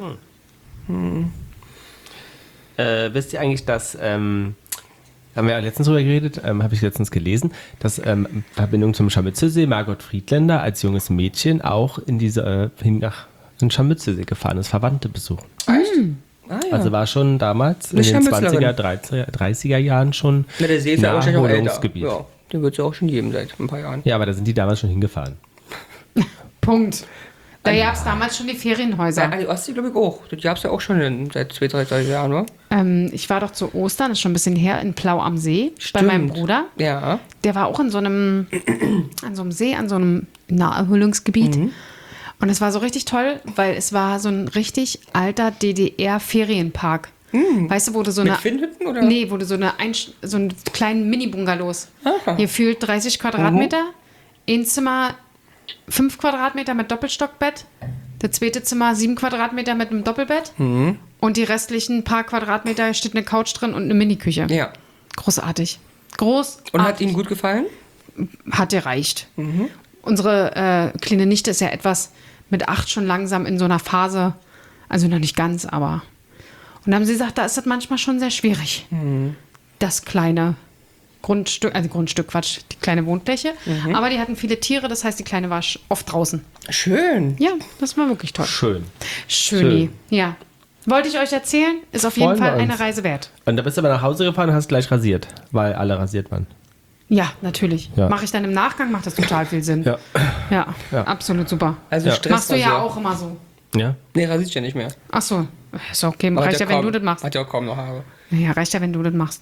Äh, wisst ihr eigentlich, dass, ähm, haben wir ja letztens drüber geredet, ähm, habe ich letztens gelesen, dass ähm, in Verbindung zum Scharmützelsee Margot Friedländer als junges Mädchen auch in diese, äh, hin nach den Scharmützelsee gefahren ist, Verwandte besuchen. Ah, ja. Also war schon damals in Eine den Scharmützlerin. zwanziger, dreißiger, dreißiger Jahren schon Na, der See ist ja wahrscheinlich auch älter. Naherholungsgebiet. Ja, den wird es ja auch schon geben seit ein paar Jahren. Ja, aber da sind die damals schon hingefahren. Punkt. Da gab es damals schon die Ferienhäuser. Ja, an die Ostsee glaube ich auch. Das gab es ja auch schon in, seit zwei, drei, drei Jahren, oder? Ähm, ich war doch zu Ostern, das ist schon ein bisschen her, in Plau am See bei meinem Bruder. Ja. Der war auch in so einem, an so einem See, an so einem Naherholungsgebiet. Und es war so richtig toll, weil es war so ein richtig alter D D R-Ferienpark. Weißt du, wo du so Mit eine. Finnhütten, oder? Nee, wo du so, eine Einsch so einen kleinen Mini-Bungalows. Aha. Hier fühlt dreißig Quadratmeter. Ein Zimmer fünf Quadratmeter mit Doppelstockbett. Der zweite Zimmer sieben Quadratmeter mit einem Doppelbett. Und die restlichen paar Quadratmeter steht eine Couch drin und eine Miniküche. Ja. Großartig. Großartig. Und hat Ihnen gut gefallen? Hat gereicht. Unsere äh, kleine Nichte ist ja etwas mit acht schon langsam in so einer Phase, also noch nicht ganz, aber. Und dann haben sie gesagt, da ist das manchmal schon sehr schwierig. Mhm. Das kleine Grundstück, also Grundstück, Quatsch, die kleine Wohnfläche. Mhm. Aber die hatten viele Tiere, das heißt, die Kleine war oft draußen. Schön. Ja, das war wirklich toll. Schön. Schöni. Schön. Ja. Wollte ich euch erzählen, ist auf jeden Freuen Fall wir eine uns. Reise wert. Und da bist du aber nach Hause gefahren und hast gleich rasiert, weil alle rasiert waren. Ja, natürlich. Ja. Mache ich dann im Nachgang, macht das total viel Sinn. Ja. Ja, Ja. absolut super. Also Ja. Stress. Machst du ja also- auch immer so. Ja? Nee, rasiert ja nicht mehr. Ach so, ist okay. Aber hat Reicht ja, wenn kaum, du das machst. Hat ja auch kaum noch Haare. Ja, reicht ja, wenn du das machst.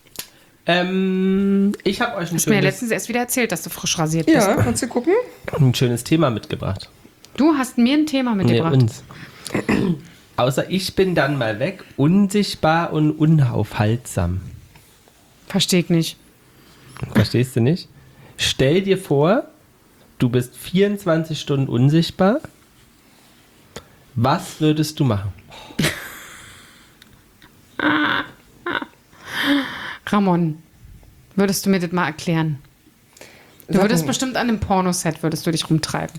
Ähm, ich habe euch ein Hast du mir ja schönes, letztens erst wieder erzählt, dass du frisch rasiert bist. Ja, kannst du gucken? ein schönes Thema mitgebracht. Du hast mir ein Thema Nee, mitgebracht. uns. Außer ich bin dann mal weg, unsichtbar und unaufhaltsam. Versteh ich nicht. Verstehst du nicht? Stell dir vor, du bist vierundzwanzig Stunden unsichtbar. Was würdest du machen? Ramon, würdest du mir das mal erklären? Du Sag würdest mal. bestimmt an einem Pornoset würdest du dich rumtreiben.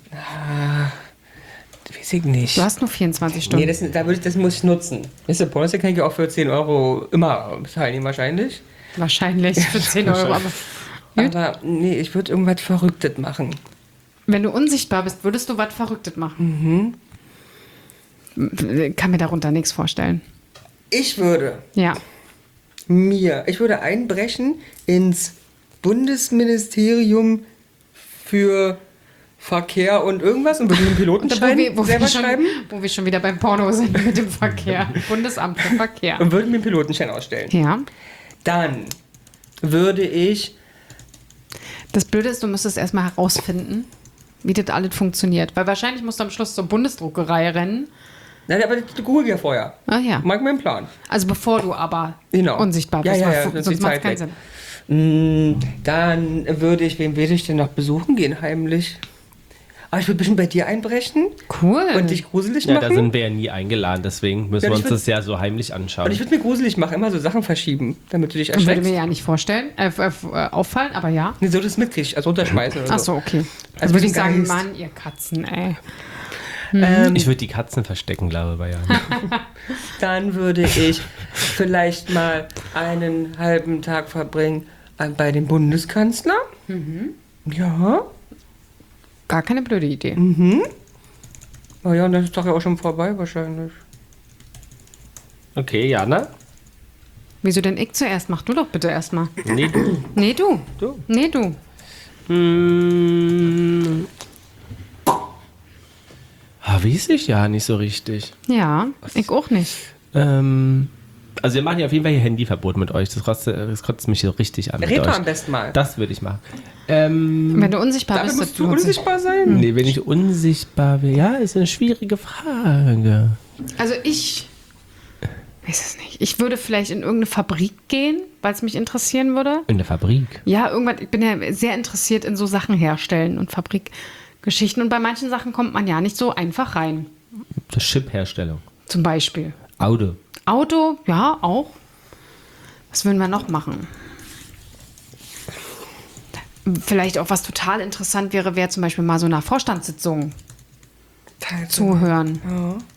Weiß ich nicht. Du hast nur vierundzwanzig Stunden. Nee, das, da würde ich, das muss ich nutzen. Weißt du, Pornos kann ich auch für zehn Euro immer teilnehmen wahrscheinlich. Wahrscheinlich für zehn Euro. Aber Gut. Aber nee, ich würde irgendwas Verrücktes machen. wenn du unsichtbar bist, würdest du was Verrücktes machen. Mhm. Kann mir darunter nichts vorstellen. Ich würde Ja. mir, ich würde einbrechen ins Bundesministerium für Verkehr und irgendwas und würde einen Pilotenschein wo wir, wo, selber wir schon, schreiben wo wir schon wieder beim Porno sind mit dem Verkehr. Bundesamt für Verkehr. und würde mir einen Pilotenschein ausstellen. Ja. Dann würde ich, Das Blöde ist, du müsstest erstmal herausfinden, wie das alles funktioniert. Weil wahrscheinlich musst du am Schluss zur Bundesdruckerei rennen. nein, aber ich google ja vorher. Ah ja. Mag meinen Plan. Also bevor du aber Genau. unsichtbar Ja, bist. ja, weil ja, fu- sonst sonst die macht es Zeit keinen weg. Sinn. Mm, Dann würde ich, wen würde ich denn noch besuchen gehen, heimlich? Aber ich würde bestimmt bei dir einbrechen Cool. und dich gruselig Ja, machen. da sind wir ja nie eingeladen, deswegen müssen Ja, wir ich uns würd- das ja so heimlich anschauen. und ich würde mir gruselig machen, immer so Sachen verschieben, damit du dich Und würde erschreckst. mir ja nicht vorstellen, äh, äh, äh, auffallen, aber ja. Nee, so das mitkriegst, also runterschmeißen oder Ach so. so, okay. Dann Also würde wie ich ein sagen, Geist. Mann, ihr Katzen, ey. Ähm, ich würde die Katzen verstecken, glaube ich, bei Jan. Dann würde ich vielleicht mal einen halben Tag verbringen äh, bei dem Bundeskanzler. Mhm. Ja. Gar keine blöde Idee. Oh ja, und das ist doch ja auch schon vorbei wahrscheinlich. Okay, Jana? Wieso denn ich zuerst? Mach du doch bitte erstmal. Nee, du. Nee, du. Du. Nee, du. Hm. Ah, weiß ich ja nicht so richtig. Ja, ich auch nicht. Ähm, also wir machen ja auf jeden Fall hier Handyverbot mit euch. Das kotzt, das kotzt mich so richtig an. mit Red doch euch. am besten mal. Das würde ich machen. Ähm, Wenn du unsichtbar Dafür bist, musst das du lohnt sich. unsichtbar sein. nee, wenn ich unsichtbar bin, ja, ist eine schwierige Frage. Also ich weiß es nicht. Ich würde vielleicht in irgendeine Fabrik gehen, weil es mich interessieren würde. In der Fabrik. Ja, irgendwann, ich bin ja sehr interessiert in so Sachen herstellen und Fabrikgeschichten. Und bei manchen Sachen kommt man ja nicht so einfach rein. Das Chip-Herstellung. Zum Beispiel. Auto. Auto, ja, auch. Was würden wir noch machen? Vielleicht auch was total interessant wäre, wäre zum Beispiel mal so einer Vorstandssitzung zuhören.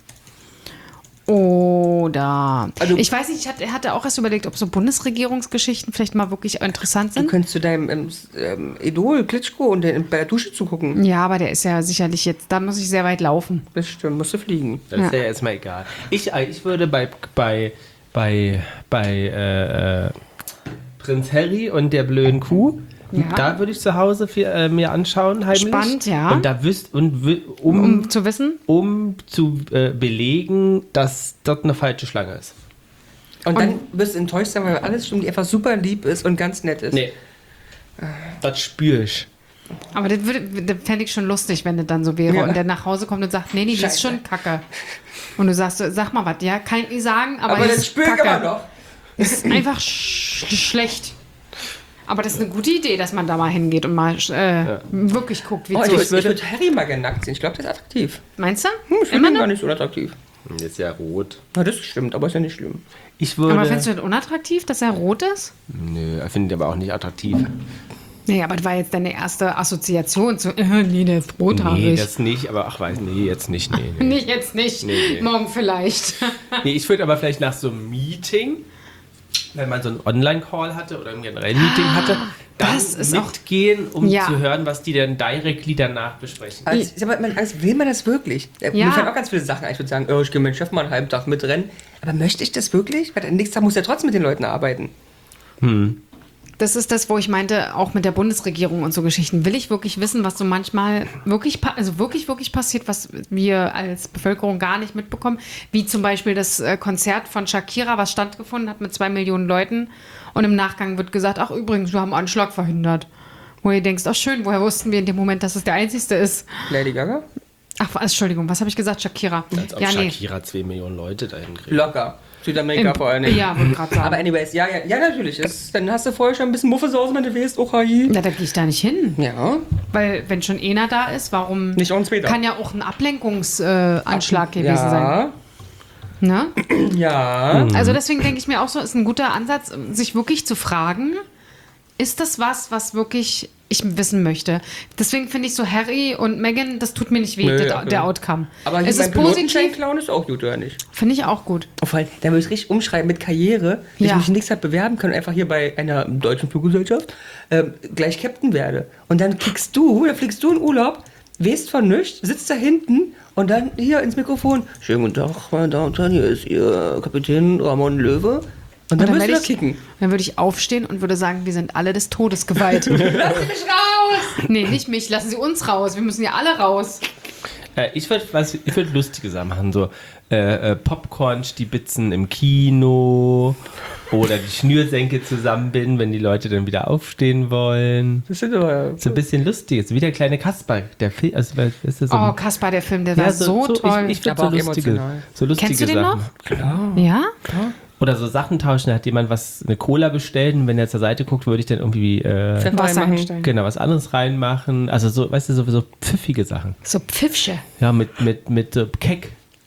Oder, Also- ich weiß nicht, ich hatte, hatte auch erst überlegt, ob so Bundesregierungsgeschichten vielleicht mal wirklich interessant Du sind. könntest zu deinem ähm, ähm, Idol Klitschko und den, bei der Dusche zugucken. Ja, aber der ist ja sicherlich jetzt, da muss ich sehr weit laufen. Das stimmt, musst du fliegen. Das ist ja erstmal egal. Ich, äh, ich würde bei, bei, bei, bei äh, äh, Prinz Harry und der blöden Kuh, Ja. da würde ich zu Hause für, äh, mir anschauen, heimlich. Spannend, ja. Und da wüsst, und wü- um, Um zu wissen, um zu äh, belegen, dass dort eine falsche Schlange ist. Und, dann wirst du enttäuscht sein, weil alles stimmt, die einfach super lieb ist und ganz nett ist. Nee. Das spüre ich. aber das, würde- das fände ich schon lustig, wenn das dann so wäre. Ja. Und der nach Hause kommt und sagt, nee, nee, die ist Scheiße. schon kacke. Und du sagst, so, sag mal was, ja, kann ich nicht sagen, aber, Aber die das ist spüre ich kacke. immer noch. Das ist einfach sch schlecht. Aber das ist eine gute Idee, dass man da mal hingeht und mal äh, wirklich guckt, wie Oh, es ich so würde ist. würd, würd Harry mal gerne nackt sehen. Ich glaube, der ist attraktiv. Meinst du? Hm, ich finde Immer ihn gar noch? nicht so unattraktiv. Das ist ja rot. Na, das stimmt, aber ist ja nicht schlimm. Ich würde. Aber findest du das unattraktiv, dass er rot ist? Nö, ich finde ihn aber auch nicht attraktiv. Nee, aber das war jetzt deine erste Assoziation zu, äh, nee, der ist rothaarig. Nee, das nicht, aber ach, weiß, nee, jetzt nicht, nee. nee. Nicht jetzt nicht, Nee, nee. morgen vielleicht. Nee, ich würde aber vielleicht nach so einem Meeting, wenn man so einen Online-Call hatte oder ein generell Meeting hatte, dann das ist auch- mitgehen, um Ja. zu hören, was die dann directly danach besprechen. Also, ich sag mal, also, will man das wirklich? Äh, Ja. Mir fallen auch ganz viele Sachen ein. Ich würde sagen, oh, ich gehe mit dem Chef mal einen halben Tag mitrennen. Aber möchte ich das wirklich? Weil am nächsten Tag muss er trotzdem mit den Leuten arbeiten. Das ist das, wo ich meinte, auch mit der Bundesregierung und so Geschichten. Will ich wirklich wissen, was so manchmal wirklich, pa- also wirklich, wirklich passiert, was wir als Bevölkerung gar nicht mitbekommen? Wie zum Beispiel das äh, Konzert von Shakira, was stattgefunden hat mit zwei Millionen Leuten. Und im Nachgang wird gesagt, ach übrigens, wir haben einen Anschlag verhindert. Wo ihr denkst, ach schön, woher wussten wir in dem Moment, dass es der einzigste ist? Lady Gaga? Ach, was- Entschuldigung, was habe ich gesagt? Shakira. Als ob ja, nee. Shakira zwei Millionen Leute dahin kriegt. Locker. Südamerika Im- vor allen Dingen. ja, wollte gerade sagen. Aber anyways, ja, ja, ja natürlich. Das, dann hast du vorher schon ein bisschen Muffesauce, wenn du weißt, oh, hi. Na, da gehe ich da nicht hin. Ja, Weil, wenn schon einer da ist, warum. nicht on später. Kann ja auch ein Ablenkungsanschlag äh, Anschlag gewesen sein. ja, Ne? ja. Also deswegen denke ich mir auch so, ist ein guter Ansatz, sich wirklich zu fragen, ist das was, was wirklich ich wissen möchte? Deswegen finde ich so Harry und Meghan, das tut mir nicht weh, Nö, der, ja, der ja. Outcome. Aber hier es beim ist positiv, Pilotenschein-Clown ist auch gut, oder nicht? finde ich auch gut. Und vor allem, da würde ich richtig umschreiben mit Karriere, dass Ja. ich mich nichts habe bewerben können, einfach hier bei einer deutschen Fluggesellschaft ähm, gleich Captain werde. Und dann kriegst du, da fliegst du in Urlaub, weißt von nichts, sitzt da hinten und dann hier ins Mikrofon. Schönen guten Tag, meine Damen und Herren, hier ist Ihr Kapitän Ramon Löwe. Und dann, Und wirst du werde da ich, kicken. dann würde ich aufstehen und würde sagen, wir sind alle des Todes geweiht. Lassen Sie mich raus! Nee, nicht mich, lassen Sie uns raus. Wir müssen ja alle raus. Äh, ich würde ich würd lustige Sachen machen, so äh, äh, Popcorn-Stibitzen im Kino oder die Schnürsenkel zusammenbinden, wenn die Leute dann wieder aufstehen wollen. Das sind aber. So ein bisschen lustig. So wie der kleine Kasper. Der Film, also, weißt du, so, Oh, Kaspar, der Film, der war so, toll. Ich, ich finde Aber so auch lustige, emotional. so lustige Kennst du den Sachen. noch? Klar. Ja? Oder so Sachen tauschen, da hat jemand was, eine Cola bestellt und wenn er zur Seite guckt, würde ich dann irgendwie äh, Pfeffer Wasser reinmachen. einstellen. genau was anderes reinmachen. Also so, weißt du, so, so pfiffige Sachen. So Pfiffsche. Ja, mit, mit, mit so Keck.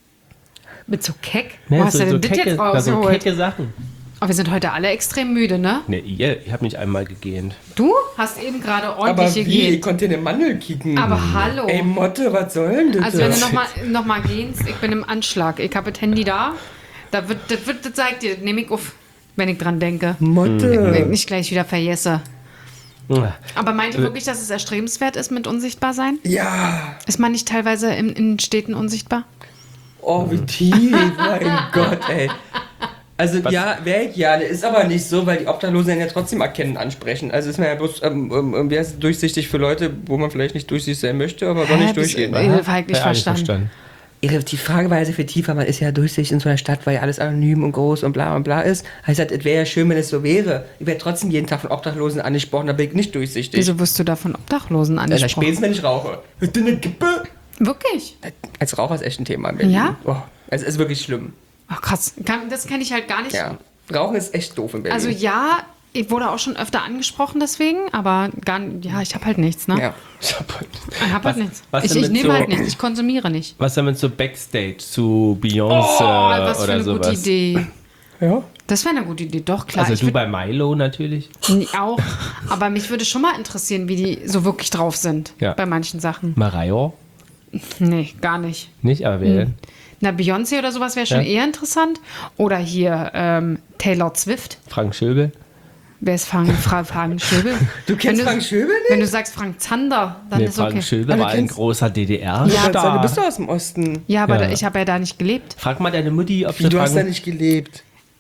Mit so keck. Ne? Wo hast so, du so denn das kecke, jetzt na, so rausgeholt? kecke Sachen. Oh, wir sind heute alle extrem müde, ne? Ne, ihr, ich habe mich einmal gegähnt. Du hast eben gerade Aber ordentlich wie? Ich gegeben. konnte in den Mandel kicken. Aber hallo. Ey, Motte, was soll denn das? Also wenn du nochmal noch mal gehst, ich bin im Anschlag. Ich habe das Handy da. Da wird, das, wird, das zeigt dir, das nehme ich auf, wenn ich dran denke. Motte. Wenn ich nicht gleich wieder vergesse. Ja. Aber meint ihr wirklich, dass es erstrebenswert ist mit Unsichtbarsein? Ja. Ist man nicht teilweise in, in Städten unsichtbar? Oh, wie tief. Mein Gott, ey. Also Was? ja, wäre ich gerne. Ist aber nicht so, weil die Obdachlosen dann ja trotzdem erkennen, ansprechen. Also ist man ja bloß ähm, ähm, wie heißt es, durchsichtig für Leute, wo man vielleicht nicht durchsichtig sein möchte, aber doch Hä, nicht bis- durchgehen. äh, ne? Das habe ich nicht Ja, alles verstanden. Ihre, die Frage war ja sehr viel tiefer. Man ist ja durchsichtig in so einer Stadt, weil ja alles anonym und groß und bla und bla ist. Heißt halt, es wäre ja schön, wenn es so wäre. Ich wäre trotzdem jeden Tag von Obdachlosen angesprochen, da bin ich nicht durchsichtig. Wieso wirst du da von Obdachlosen Ja, angesprochen? spätestens, wenn ich rauche. Hast du eine Kippe? Wirklich? Als Raucher ist echt ein Thema in Berlin. Ja? Oh, es ist wirklich schlimm. Ach krass, Kann- das kenne ich halt gar nicht. Ja. Rauchen ist echt doof in Berlin. Also ja, ich wurde auch schon öfter angesprochen deswegen, aber gar, ja, ich habe halt nichts, ne? ja. Ich hab halt- Ich habe halt nichts. was Ich, denn ich mit nehme so- halt nichts, ich konsumiere nicht. Was damit so Backstage zu Beyoncé Oh, was für oder eine sowas? gute Idee. Ja. Das wäre eine gute Idee, doch klar. Also ich du würd- bei Milo natürlich. Nee, auch. Aber mich würde schon mal interessieren, wie die so wirklich drauf sind Ja. bei manchen Sachen. Mariah? Nee, gar nicht. Nicht, aber wer Hm. denn? Na, Beyoncé oder sowas wäre schon Ja. eher interessant. Oder hier ähm, Taylor Swift. Frank Schöbel? Wer ist Frank, Fra Frank Schöbel? Du kennst Wenn Frank Schöbel nicht? Wenn du sagst Frank Zander, dann Nee, ist Frank okay. Schöbel Aber war ein kennst- großer D D Ja, R-Star. du bist doch aus dem Osten. Ja, aber Ja. Da, ich habe ja da nicht gelebt. Frag mal deine Mutti, ob Wie, sie du hast da Frank... nicht gelebt.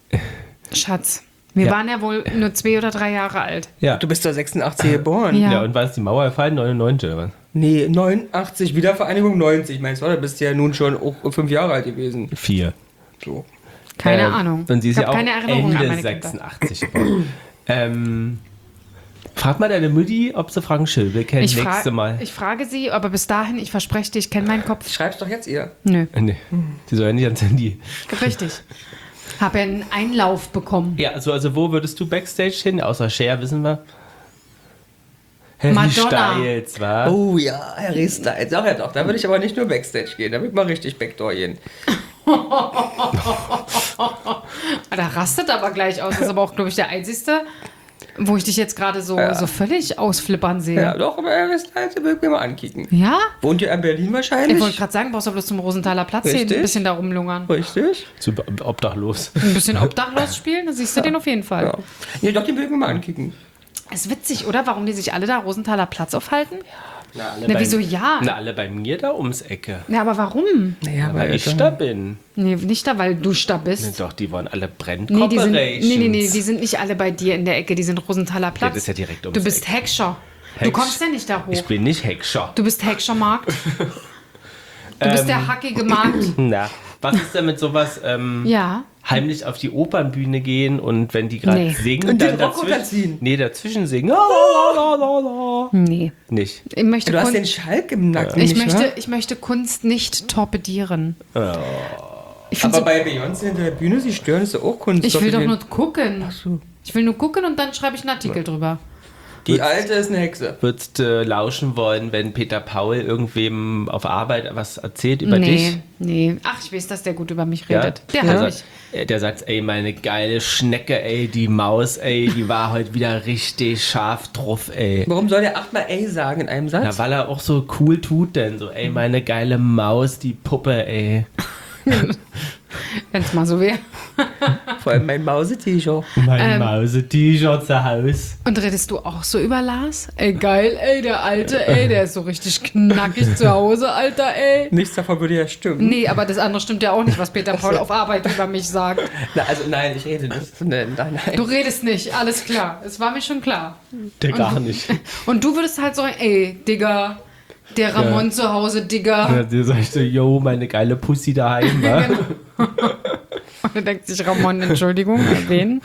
Schatz, wir Ja. waren ja wohl nur zwei oder drei Jahre alt. Ja. Du bist doch sechsundachtzig geboren. Ja. ja, und wann ist die Mauer gefallen? neunundneunzig oder was? Nee, neunundachtzig, Wiedervereinigung neunzig. Meinst du, da bist du ja nun schon auch fünf Jahre alt gewesen. Vier. So. Keine Ähm, Ahnung. Und sie ist ich ja habe auch keine Erinnerung an Ende meine Kinder. sechsundachtzig geboren. ähm, frag mal deine Mutti, ob sie Frank Schöbel kennt Ich, nächste fra Mal. ich frage sie, aber bis dahin, ich verspreche dir, ich kenne meinen Kopf. Schreib's doch jetzt ihr. Nö, Äh, nee, die soll ja nicht ans Handy. richtig. Habe ja einen Einlauf bekommen. Ja, also, also wo würdest du Backstage hin? Außer Cher, wissen wir. Harry Madonna. Styles, wa? Oh ja, Harry Styles. Sag ja doch, da würde ich aber nicht nur Backstage gehen, da würde ich mal richtig Backdoor gehen. Da rastet aber gleich aus. Das ist aber auch, glaube ich, der einzigste. Wo ich dich jetzt gerade so, Ja. so völlig ausflippern sehe. Ja, doch, aber er ist halt, will mir mal ankicken. Ja? Wohnt ihr in Berlin wahrscheinlich? Ich wollte gerade sagen, brauchst du bloß zum Rosenthaler Platz hier Richtig. ein bisschen da rumlungern. Richtig? Zu obdachlos. Ein bisschen obdachlos spielen, dann siehst du den auf jeden Fall. Ja. Nee, doch, den will ich mir mal ankicken. Ist witzig, oder? Warum die sich alle da Rosenthaler Platz aufhalten? Na, alle Na, bei- wieso ja? Na, alle bei mir da ums Ecke. Ja, aber warum? Naja, Weil ich da bin. Nee, nicht da, weil du da Nee, bist. doch, die wollen alle Brand Nee, die sind, nee, Corporations. nee, nee, die sind nicht alle bei dir in der Ecke, die sind Rosenthaler Platz. das ist ja direkt ums Du bist Eck. Heckscher. Du Hecksch- kommst ja nicht da hoch. Ich bin nicht Heckscher. Du bist Heckschermarkt. Du bist Ähm. der hackige Markt. Na, was ist denn mit sowas, ähm, Ja. heimlich auf die Opernbühne gehen und wenn die gerade Nee. singen, Und dann den Rock dazwischen, runterziehen. nee, dazwischen singen. La, la, la, la, la. Nee. Nicht. Ich möchte, Du hast den Kunst, Schalk im Nacken, ich, nicht möchte, wahr? ich möchte Kunst nicht torpedieren. Ich, Aber so, bei Beyoncé hinter der Bühne, sie stören, ist doch auch Kunst. ich will doch torpedieren. nur gucken. so. Ich will nur gucken und dann schreibe ich einen Artikel drüber. Die Alte ist eine Hexe. Würdest du lauschen wollen, wenn Peter Paul irgendwem auf Arbeit was erzählt über nee, dich? nee. Ach, ich weiß, dass der gut über mich Ja? redet. Der der, hat sagt, mich. äh, der sagt, ey, meine geile Schnecke, ey, die Maus, ey, die war heute wieder richtig scharf drauf, ey. Warum soll der achtmal A sagen in einem Satz? Na, weil er auch so cool tut denn, so, ey, meine geile Maus, die Puppe, ey. Wenn es mal so wäre. Vor allem mein Mause-T-Shirt. Mein Ähm. Mause-T-Shirt zu Haus. Und redest du auch so über Lars? Ey, geil, ey, der Alte, ey, der ist so richtig knackig zu Hause, Alter, ey. Nichts davon würde ja stimmen. Nee, aber das andere stimmt ja auch nicht, was Peter Paul auf Arbeit über mich sagt. Na, also nein, ich rede nicht. Nein, nein, Du nein. redest nicht, alles klar. Es war mir schon klar. Der gar nicht. Und du würdest halt sagen, ey, Digga, der Ramon zu Hause, Digga. Ja, der sagt so, yo, meine geile Pussy daheim, wa? Und dann denkt sich Ramon, Entschuldigung, wen?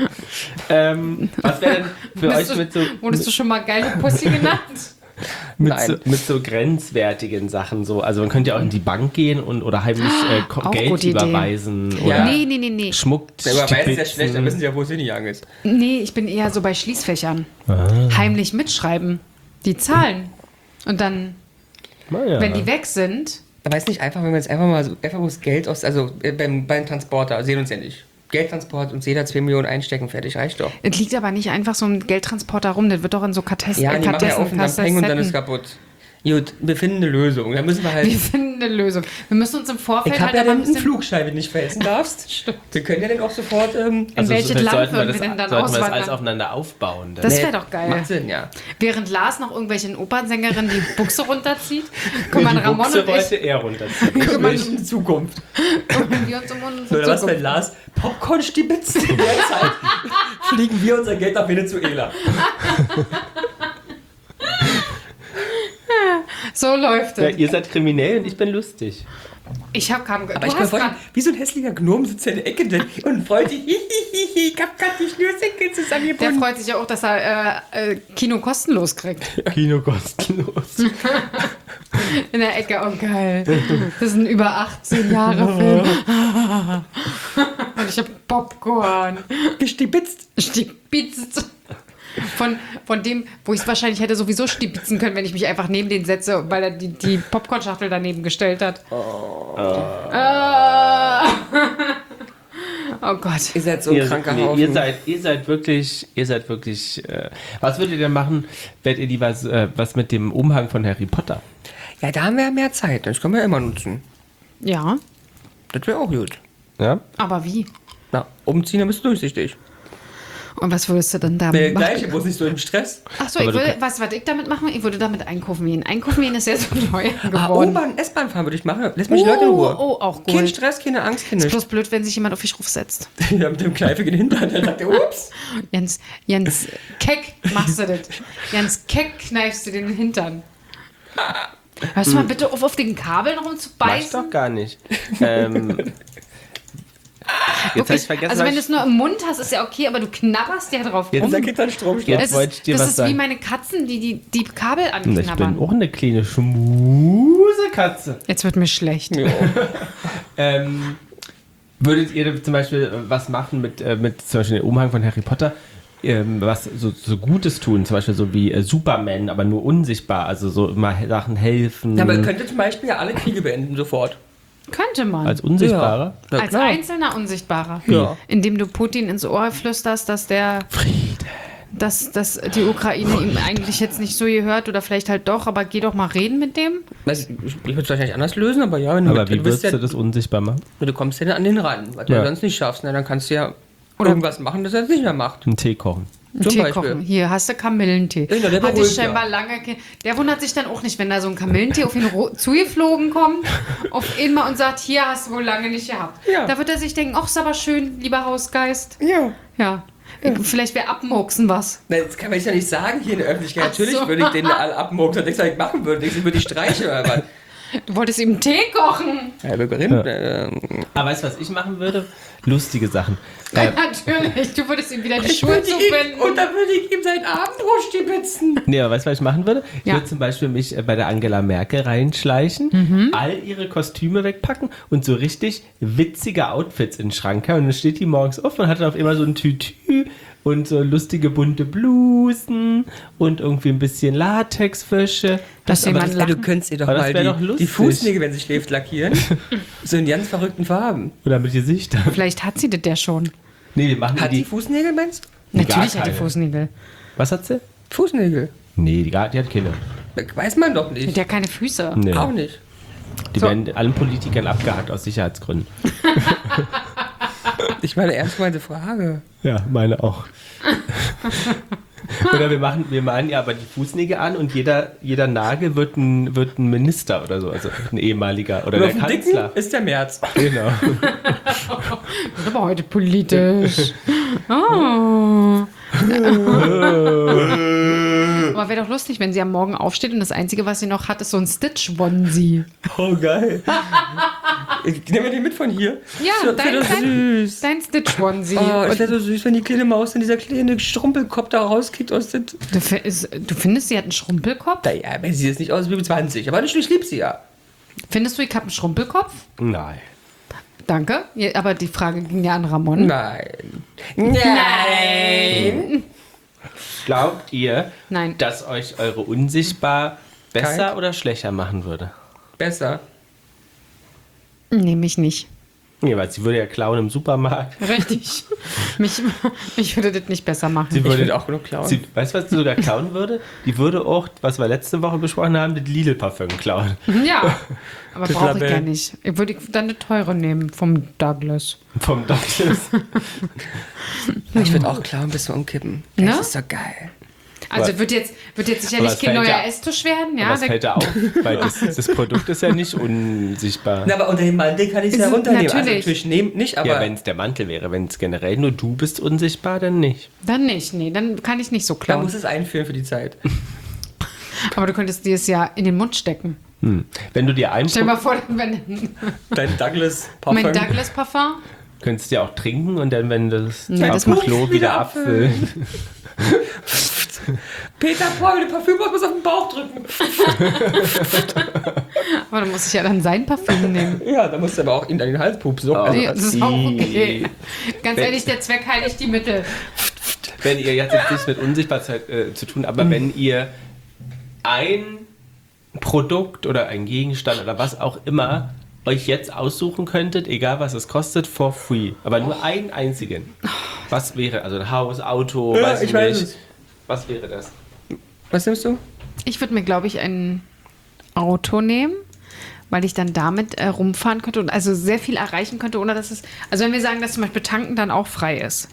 ähm, was wäre denn für euch Wurdest mit so, du, wurdest du schon mal geile Pussy genannt? mit, Nein. so, mit so grenzwertigen Sachen so? Also man könnte ja auch in die Bank gehen und oder heimlich äh, Ko- Auch Geld gute Idee. überweisen Ja. oder Nee, nee, nee, nee. Schmuck. Der Überweis ist ja stibitzen. schlecht, dann wissen sie ja, wo es hingegangen ist. Nee, ich bin eher so bei Schließfächern. Heimlich mitschreiben. Die Zahlen. Und dann, Na ja. wenn die weg sind, Aber ist nicht einfach, wenn wir jetzt einfach mal so, einfach bloß Geld aus, also äh, beim, beim Transporter, sehen uns ja nicht. Geldtransport und jeder zwei Millionen einstecken, fertig, reicht doch. es liegt aber nicht einfach so ein Geldtransporter rum, das wird doch in so Kartessen. Ja, die machen ja auf und dann peng und dann ist Kassetten. kaputt. Gut, wir finden eine Lösung. Da müssen wir halt. Wir finden eine Lösung. Wir müssen uns im Vorfeld Ich habe halt ja aber dann ein einen bisschen... Flugschein, wenn du nicht vergessen darfst. Stimmt. Wir können ja dann auch sofort. Ähm, In welches vielleicht Land sollten wir würden das, wir denn dann sollten wir das alles auswandern? aufeinander aufbauen. Das nee, wäre doch geil. Macht Sinn, ja. Während Lars noch irgendwelchen Opernsängerin die Buchse runterzieht, kümmern die Ramon Buchse und ich, wollte er runterziehen. kümmern, in die Zukunft. kümmern wir uns um unsere Oder was, wenn Zukunft. Lars Popcorn stibitzt in der Zeit, fliegen wir unser Geld nach Venezuela. So läuft Ja, es. ihr seid kriminell und ich bin lustig. Ich habe kaum... Aber du ich kann mir hast vorstellen, grad, wie so ein hässlicher Gnom sitzt er in der Ecke denn- und freut sich. Hihihihi, ich hab grad die Schnürsenkel der zusammengebunden. freut sich ja auch, dass er äh, äh, Kino kostenlos kriegt. Kino kostenlos. In der Ecke, oh geil. Das ist ein über achtzehn Jahre Film. Und ich habe Popcorn. Gestibitzt. Stibitzt. Von, von dem, wo ich es wahrscheinlich hätte sowieso stibitzen können, wenn ich mich einfach neben den setze, weil er die, die Popcorn-Schachtel daneben gestellt hat. Oh, ah. Oh Gott. Ihr seid so ein Ihr, kranker nee, Haufen. ihr seid, ihr seid wirklich, ihr seid wirklich. Äh, was würdet ihr denn machen, werdet ihr die was, äh, was mit dem Umhang von Harry Potter? Ja, da haben wir ja mehr Zeit. Das können wir ja immer nutzen. Ja, Das wäre auch gut. Ja? aber wie? Na, umziehen, dann bist du durchsichtig. Und was würdest du denn da Der machen? gleiche, bloß nicht so im Stress. Achso, Aber ich du würde, kann- was, was ich damit machen? Ich würde damit einkaufen gehen. Einkaufen gehen ist sehr so teuer Ah, geworden. U-Bahn, S-Bahn fahren würde ich machen. Lass mich die Oh, Leute in Ruhe. oh, auch gut. Kein Stress, keine Angst, keine Ist bloß blöd, wenn sich jemand auf dich Ruf setzt. Ja, mit dem kneifigen Hintern. Dann sagt er, ups. Jens, Jens, keck machst du das. Jens, keck kneifst du den Hintern. Hörst du mal bitte auf, auf den Kabeln Mach ich rumzubeißen? doch gar nicht. ähm, jetzt hab ich vergessen, also wenn du was es nur im Mund hast, ist ja okay, aber du knabberst ja drauf Jetzt rum. Dann kriegt er einen Stromschlag. Jetzt Das wollte ich ist, dir das was ist sagen. wie meine Katzen, die die, die Kabel ich bin anknabbern. auch eine kleine Schmusekatze. Jetzt wird mir schlecht. Ähm, würdet ihr zum Beispiel äh, was machen mit, äh, mit zum Beispiel dem Umhang von Harry Potter? Ähm, was so, so Gutes tun, zum Beispiel so wie äh, Superman, aber nur unsichtbar, also so immer he- Sachen helfen. Ja, aber ihr könntet zum Beispiel ja alle Kriege beenden sofort. Könnte man. als Unsichtbarer. Ja, Als einzelner Unsichtbarer. Ja. Indem du Putin ins Ohr flüsterst, dass der... Frieden. dass, dass die Ukraine ihm eigentlich jetzt nicht so gehört oder vielleicht halt doch, aber geh doch mal reden mit dem. Weiß ich ich würde es wahrscheinlich anders lösen, aber ja, wenn du, Aber mit, wie du, bist würdest ja, du das unsichtbar machen? du kommst ja an den ran, was du Ja. ja sonst nicht schaffst. Na, dann kannst du ja Oder- irgendwas machen, das er nicht mehr macht. Einen Tee kochen. Einen Zum Tee Beispiel. kochen. Hier, hast du Kamillentee. Ja, der Hatte ich beruhigt, scheinbar ja. lange. ke- Der wundert sich dann auch nicht, wenn da so ein Kamillentee auf ihn ro- zugeflogen kommt, auf ihn mal und sagt, hier hast du wohl lange nicht gehabt. Ja. Da wird er sich denken, ach, ist aber schön, lieber Hausgeist. Ja. Ja. Vielleicht wäre abmurksen was. Na, das kann man ja nicht sagen hier in der Öffentlichkeit. Ach so. Natürlich würde ich den alle abmurksen. Was ich machen würde. Ich würde die streichen oder was. Du wolltest ihm Tee kochen. Ja, Bürgerin, Ja. äh, Aber weißt du, was ich machen würde? Lustige Sachen. Äh, Natürlich, du würdest ihm wieder die ich Schuhe würde ihm, zubinden. und dann würde ich ihm sein Abendbrot stibitzen. nee, aber weißt du, was ich machen würde? Ich Ja. würde zum Beispiel mich äh, bei der Angela Merkel reinschleichen, all ihre Kostüme wegpacken und so richtig witzige Outfits in den Schrank haben. Und dann steht die morgens auf und hat dann auf immer so ein Tütü und so lustige bunte Blusen und irgendwie ein bisschen Latexwäsche. Dass Aber jemand das, ja, du lachen. könntest ihr doch Aber das mal wär die, doch lustig. die Fußnägel, wenn sie schläft, lackieren. So in ganz verrückten Farben. Oder mit Gesichtern. Vielleicht hat sie das ja schon. Nee, wir machen Hat die die. Fußnägel, meinst du? Gar Natürlich hat die keine. Fußnägel. Was hat sie? Fußnägel. Nee, die, gar- die hat Kinder. Weiß man doch Die nicht. hat ja keine Füße. Nee. Auch nicht. Die So. werden allen Politikern abgehackt aus Sicherheitsgründen. Ich meine, ernst gemeinte Frage. Ja, meine auch. Oder wir machen, wir malen ja aber die Fußnägel an und jeder, jeder Nagel wird ein, wird ein Minister oder so, also ein ehemaliger oder Und auf der dem Dicken Kanzler. ist der März. Genau. Wird aber heute politisch. Oh. Aber wäre doch lustig, wenn sie am Morgen aufsteht und das Einzige, was sie noch hat, ist so ein Stitch-Onesie. Oh, geil. Ich nehme den mit von hier. Ja, so, dein, das dein, süß. dein Stitch-Onesie. Oh, es Und wäre so süß, wenn die kleine Maus in dieser kleine Strumpelkopf da rauskickt aus dem... du, fi- ist- du findest, sie hat einen Schrumpelkopf? Naja, wenn sie jetzt nicht aus wie zwanzig. Aber ich liebe sie ja. Findest du, ich habe einen Schrumpelkopf? Nein. Danke. Ja, aber die Frage ging ja an Ramon. Nein. Nein. Glaubt ihr, Nein. dass euch eure Unsichtbar besser Kalt? oder schlechter machen würde? Besser. Nehme ich nicht. Nee, weil sie würde ja klauen im Supermarkt. Richtig. mich, mich würde das nicht besser machen. Sie Ich würde würde auch genug klauen. Sie, weißt du, was sie sogar klauen würde? Die würde auch, was wir letzte Woche besprochen haben, das Lidl-Parfüm klauen. Ja, aber Das brauche ich Label. gar nicht. Ich würde dann eine teure nehmen vom Douglas. Vom Douglas. Ich würde auch klauen bis zum Umkippen. Ne? Das ist so geil. Also Aber- wird jetzt, wird jetzt Aber sicherlich es kein fällt neuer ja- Esstisch werden. Ja, Aber es Der- fällt da auf, weil das, das Produkt ist ja nicht unsichtbar. Na, aber unter dem Mantel kann ich es ja Ist- runternehmen. Also natürlich. natürlich nehmen, nicht, aber... Ja, wenn es der Mantel wäre. Wenn es generell nur du bist unsichtbar, dann nicht. dann nicht, nee, dann kann ich nicht so man klauen. muss es einführen für die Zeit. Aber du könntest dir es ja in den Mund stecken. Hm. Wenn du dir ein Stell dir mal vor, wenn Dein Douglas Parfum. mein Douglas Parfum. könntest du ja auch trinken und dann, wenn das Nee, auf das dem muss Klo ich wieder wieder abfüllen. Peter Paul, der Parfüm muss auf den Bauch drücken. Aber dann muss ich ja dann sein Parfüm nehmen. Ja, da musst du aber auch ihn an den Hals pupsen. So. Oh. Also, Nee, das ist auch okay. Ganz Wenn- ehrlich, der Zweck heiligt die Mittel. Wenn ihr jetzt nichts mit Unsichtbarkeit äh, zu tun, aber wenn ihr ein Produkt oder ein Gegenstand oder was auch immer euch jetzt aussuchen könntet, egal was es kostet, for free, aber nur einen einzigen. Was wäre, also ein Haus, Auto, Ja, weiß ich ich weiß nicht. es. Was wäre das? Was nimmst du? Ich würde mir, glaube ich, ein Auto nehmen, weil ich dann damit äh, rumfahren könnte und also sehr viel erreichen könnte, ohne dass es. Also wenn wir sagen, dass zum Beispiel Tanken dann auch frei ist.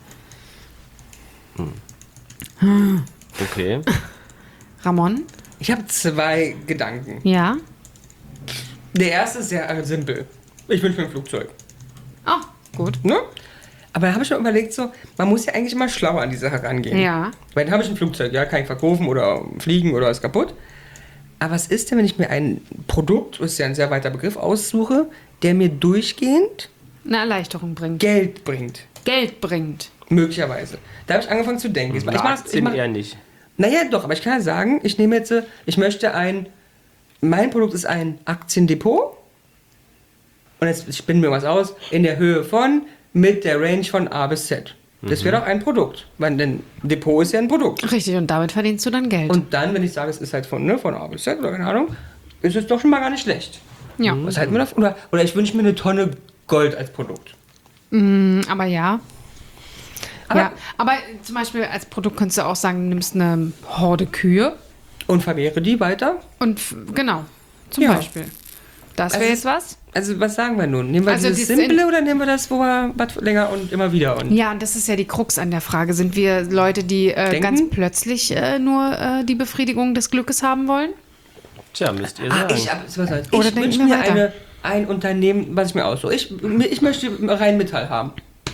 Okay. Ramon? Ich habe zwei Gedanken. Ja? Der erste ist sehr äh, simpel. Ich wünsche mir ein Flugzeug. Oh, gut. Ne? Aber da habe ich mir überlegt, so, man muss ja eigentlich immer schlauer an die Sache rangehen. Ja. Weil dann habe ich ein Flugzeug, ja, kann ich verkaufen oder fliegen oder ist kaputt. Aber was ist denn, wenn ich mir ein Produkt, das ist ja ein sehr weiter Begriff, aussuche, der mir durchgehend Eine Erleichterung bringt. Geld bringt? Geld bringt. Möglicherweise. Da habe ich angefangen zu denken. Ich mach- ich mach- ich Aktien mach- eher nicht. Naja, doch, aber ich kann ja sagen, ich nehme jetzt, äh, ich möchte ein, mein Produkt ist ein Aktiendepot. Und jetzt ich spinne mir was aus, in der Höhe von, mit der Range von A bis Z. Das wäre doch ein Produkt. Weil ein Depot ist ja ein Produkt. Richtig, und damit verdienst du dann Geld. Und dann, wenn ich sage, es ist halt von, ne, von A bis Z oder keine Ahnung, ist es doch schon mal gar nicht schlecht. ja. Was halten wir davon? Oder, oder ich wünsche mir eine Tonne Gold als Produkt. Mm, aber ja. Aber Ja, aber zum Beispiel als Produkt könntest du auch sagen, du nimmst eine Horde Kühe Und vermehre die weiter? und f- genau, zum Ja. Beispiel. Das wäre Also- jetzt was? Also was sagen wir nun? Nehmen wir Also dieses die Simple sind- oder nehmen wir das, wo wir was länger und immer wieder und Ja, und das ist ja die Krux an der Frage. Sind wir Leute, die äh, Denken? ganz plötzlich äh, nur äh, die Befriedigung des Glückes haben wollen? Tja, müsst ihr Ah, sagen. ich, hab- was soll ich, Oder ich denken wünsche wir mir weiter? eine, ein Unternehmen, was ich mir aussuche. Ich, ich möchte Rheinmetall haben.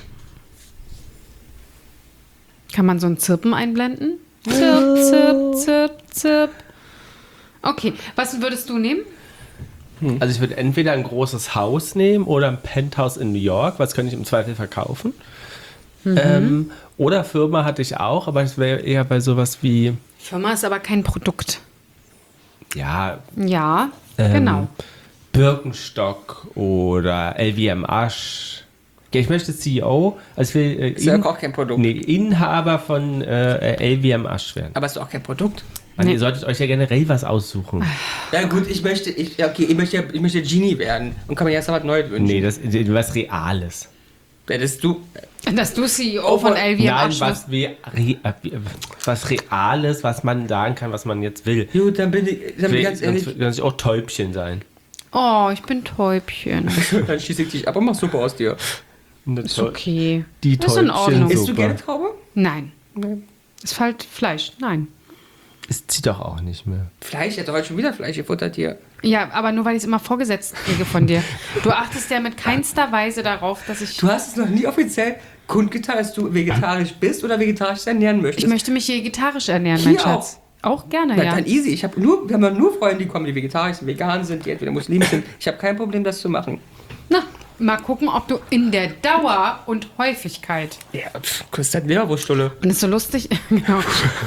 Kann man so ein Zirpen einblenden? Zirp, zirp, zirp, zirp. Okay, was würdest du nehmen? Also ich würde entweder ein großes Haus nehmen oder ein Penthouse in New York, was könnte ich im Zweifel verkaufen. Ähm, oder Firma hatte ich auch, aber es wäre eher bei sowas wie, Firma ist aber kein Produkt. ja, Ja, ähm, genau. Birkenstock oder L V M Asch. Ja, ich möchte C E O, also ich will äh, Ist ja In- auch kein Produkt. nee, Inhaber von äh, L V M Asch werden. Aber ist doch auch kein Produkt. Mann, Nee. Ihr solltet euch ja generell was aussuchen. Ja gut, ich möchte, ich, ja, okay, ich möchte, ich möchte Genie werden und kann mir jetzt noch was Neues wünschen. Nee, das was Reales. Werdest du, Dass du C E O von L V M Nein, Asch was, wie, re, äh, was Reales, was man sagen kann, was man jetzt will. gut, dann bin ich, dann bin ich ganz Will, ehrlich, sonst kann ich auch Täubchen sein. Oh, ich bin Täubchen. dann schieße ich dich ab und mach Suppe aus dir. Ist okay. Die ist in Ordnung. Isst du Super. gerne Traube? Nein. Es fällt Fleisch. Nein. Ist sie doch auch nicht mehr. Fleisch, jetzt heute schon wieder Fleisch gefuttert hier. Ja, aber nur weil ich es immer vorgesetzt kriege von dir. Du achtest ja mit keinster Weise darauf, dass ich. Du hast es noch nie offiziell kundgetan, dass du vegetarisch bist oder vegetarisch ernähren möchtest. Ich möchte mich vegetarisch ernähren, mein Hier Schatz. Auch, gerne, Na, ja. dann easy. Ich habe nur, wir haben ja nur Freunde, die kommen, die vegetarisch sind, vegan sind, die entweder Muslim sind. Ich habe kein Problem, das zu machen. Na, mal gucken, ob du in der Dauer und Häufigkeit. Ja, pff, kostet Leberwurststulle. Und das ist so lustig. Genau.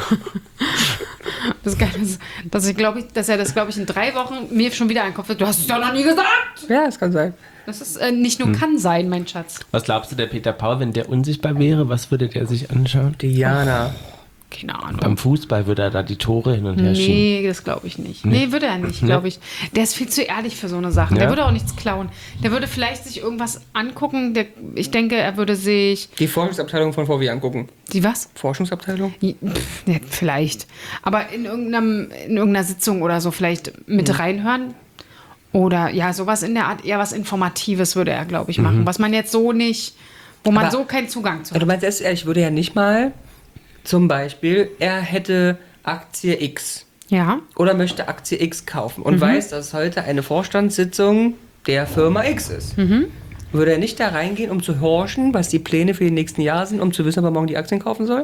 Das Geile ist, dass ich glaube, dass er das, glaube ich, in drei Wochen mir schon wieder einkauft. Du hast es doch noch nie gesagt. Ja, das kann sein. Das ist äh, nicht nur kann sein, mein Schatz. Was glaubst du, der Peter Paul, wenn der unsichtbar wäre, was würde der sich anschauen? Diana. Keine Ahnung. Beim Fußball würde er da die Tore hin und her schieben. Nee, das glaube ich nicht. Nee, würde er nicht, glaube ich. Der ist viel zu ehrlich für so eine Sache. Der Ja? würde auch nichts klauen. Der würde vielleicht sich irgendwas angucken. Der, ich denke, er würde sich. Die Forschungsabteilung von V W angucken. Die was? Forschungsabteilung? Pff, ja, vielleicht. Aber in, irgendeinem, in irgendeiner Sitzung oder so vielleicht mit reinhören. Oder ja, sowas in der Art, eher was Informatives würde er, glaube ich, machen. Was man jetzt so nicht, wo man Aber- so keinen Zugang zu Ja, du hat. meinst erst ehrlich, ich würde ja nicht mal, zum Beispiel, er hätte Aktie X Ja. oder möchte Aktie X kaufen und weiß, dass heute eine Vorstandssitzung der Firma X ist. Würde er nicht da reingehen, um zu horchen, was die Pläne für die nächsten Jahre sind, um zu wissen, ob er morgen die Aktien kaufen soll?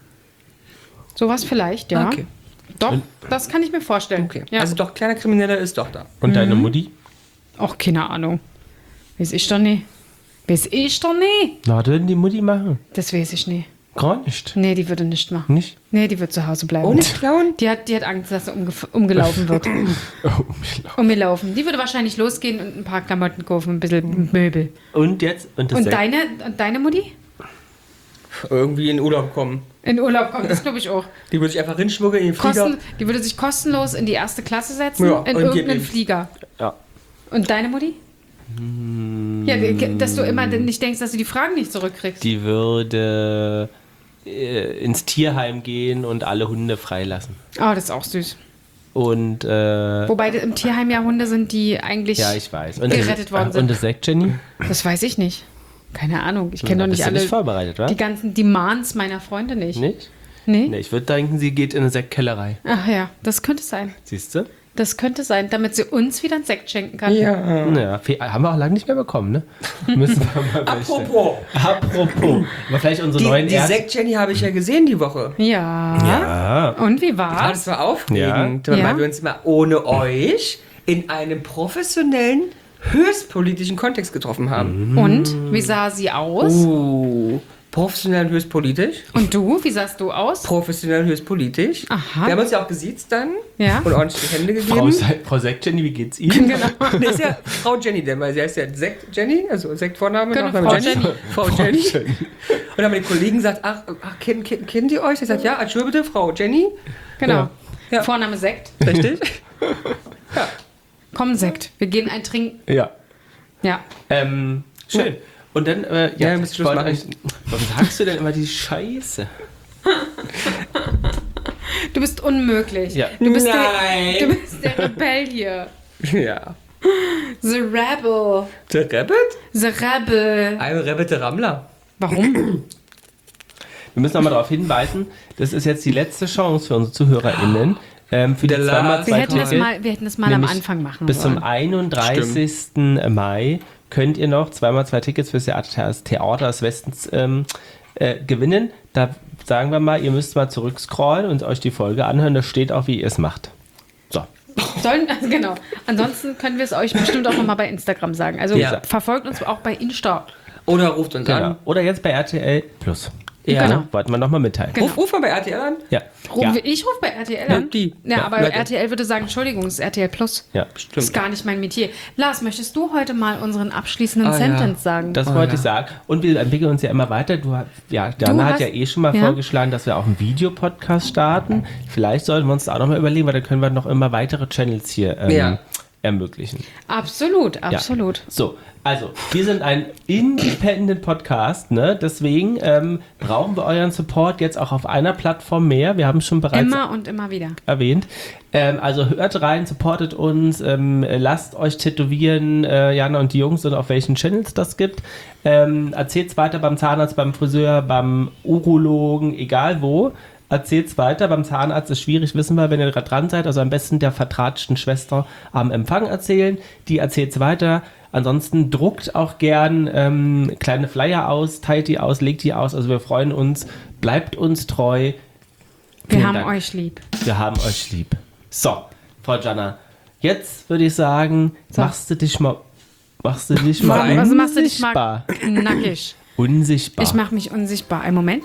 Sowas vielleicht, ja. Okay. Doch, das kann ich mir vorstellen. Okay. Ja. Also doch, kleiner Krimineller ist doch da. Und deine Mutti? Auch keine Ahnung. Weiß ich doch nicht. Weiß ich doch nicht. Na, was würden die Mutti machen? Das weiß ich nicht. Gar nicht. Nee, die würde nicht machen. Nicht? Nee, die wird zu Hause bleiben. Oh, nicht klauen? Die hat, die hat Angst, dass sie umgef- umgelaufen wird. Oh, Umgelaufen. Die würde wahrscheinlich losgehen und ein paar Klamotten kaufen, ein bisschen Möbel. Und jetzt? Und, das Und Sekt? deine, und deine Mutti? Irgendwie in Urlaub kommen. In Urlaub kommt, das glaube ich auch. Die würde sich einfach rinschmuggeln in den Flieger. Kosten, die würde sich kostenlos in die erste Klasse setzen, Ja, in und irgendeinen gib ihm. Flieger. Ja. Und deine Mutti? Ja, dass du immer nicht denkst, dass du die Fragen nicht zurückkriegst. Die würde äh, ins Tierheim gehen und alle Hunde freilassen. Oh, das ist auch süß. Und, äh, Wobei im Tierheim ja Hunde sind, die eigentlich ja, ich weiß. Und gerettet das, worden Und sind. das Sekt, Jenny? Das weiß ich nicht. Keine Ahnung. Ich kenne Da doch nicht bist du alle nicht vorbereitet, wa? die ganzen Demands meiner Freunde nicht. Nicht? Nee? Nee, ich würde denken, sie geht in eine Sektkellerei. Ach ja, das könnte sein. Siehst du? Das könnte sein, damit sie uns wieder einen Sekt schenken kann. Ja. Naja, fe- haben wir auch lange nicht mehr bekommen, ne? Müssen wir mal bestellen. Apropos. Apropos. Aber vielleicht unsere Die, neuen die Ärzte. Sekt-Jenny habe ich ja gesehen die Woche. Ja. Ja. Und wie Ah, war's? das war aufregend, Ja. weil Ja. wir uns mal ohne euch in einem professionellen, höchst politischen Kontext getroffen haben. Und wie sah sie aus? Uh, professionell und höchst politisch. Und du, wie sahst du aus? Professionell und höchst politisch. Aha. Wir haben uns ja auch gesiezt dann Ja. und ordentlich die Hände Frau, gegeben. Se- Frau Sekt, Jenny, wie geht's Ihnen? Genau. Das ist ja Frau Jenny, denn weil sie heißt ja Sekt Jenny, also Sekt-Vorname, Genau, Nachname Frau Jenny. Jenny. Frau Jenny. Und dann haben die Kollegen gesagt, ach, ach kennen, kennen, kennen die euch? Ich sagt, ja, Entschuldigung bitte, Frau Jenny. Genau. Ja. Ja. Vorname Sekt. Richtig? Komm, Sekt. Wir gehen ein Trinken. Ja. Ja. Ähm, schön. Und dann, äh, ja, Ja, ihr müsst ich Schluss wollte machen. eigentlich- warum sagst du denn immer die Scheiße? Du bist unmöglich. Ja. Du, bist Nein. Der, du bist der Rebell hier. Ja. The Rebel. Der Rabbit? The Rebel. Ein Rabbit der Rammler. Warum? Wir müssen nochmal darauf hinweisen, das ist jetzt die letzte Chance für unsere ZuhörerInnen. Ähm, für Der die zweimal Lars. zwei Wir hätten, das Ticket. mal, wir hätten das mal am Nämlich Anfang machen Bis zum sollen. einunddreißigsten Mai könnt ihr noch zweimal zwei Tickets fürs Theater, das Theater des Westens ähm, äh, gewinnen. Da sagen wir mal, ihr müsst mal zurückscrollen und euch die Folge anhören. Da steht auch, wie ihr es macht. So. Sollen, also genau. Ansonsten können wir es euch bestimmt auch nochmal bei Instagram sagen. Also Ja. verfolgt uns auch bei Insta. Oder ruft uns Genau. an. Oder jetzt bei R T L Plus. Ja. Genau. Wollten wir nochmal mitteilen. Genau. Ruf, ruf mal bei R T L an. Ja. Rufen Ja. wir, ich rufe bei R T L Ja, an. die. Ja, Ja, aber Leute. R T L würde sagen, Entschuldigung, es ist R T L Plus. Ja. Das ist gar nicht mein Metier. Lars, möchtest du heute mal unseren abschließenden Ah, ja. Sentence sagen? Das Oh, wollte ja. ich sagen. Und wir entwickeln uns ja immer weiter. Du, hast- ja, Jana hat hast- ja eh schon mal ja. vorgeschlagen, dass wir auch einen Videopodcast starten. Vielleicht sollten wir uns da auch noch mal überlegen, weil dann können wir noch immer weitere Channels hier ähm, Ja. ermöglichen. Absolut, absolut. Ja. So, also, wir sind ein Independent Podcast, ne? Deswegen ähm, brauchen wir euren Support jetzt auch auf einer Plattform mehr. Wir haben schon bereits Immer und immer wieder. erwähnt. Ähm, also hört rein, supportet uns, ähm, lasst euch tätowieren, äh, Jana und die Jungs, und auf welchen Channels das gibt. Ähm, Erzählt es weiter beim Zahnarzt, beim Friseur, beim Urologen, egal wo. Erzählt es weiter. Beim Zahnarzt ist schwierig, wissen wir, wenn ihr gerade dran seid. Also am besten der vertratschten Schwester am Empfang erzählen. Die erzählt es weiter. Ansonsten druckt auch gern ähm, kleine Flyer aus, teilt die aus, legt die aus. Also wir freuen uns. Bleibt uns treu. Wir Vielen haben Dank. euch lieb. Wir haben euch lieb. So, Frau Jana, jetzt würde ich sagen, So. machst du dich mal, machst du dich mal Nein. Also machst du dich mal unsichtbar. nackig. Unsichtbar. Ich mache mich unsichtbar. Einen Moment.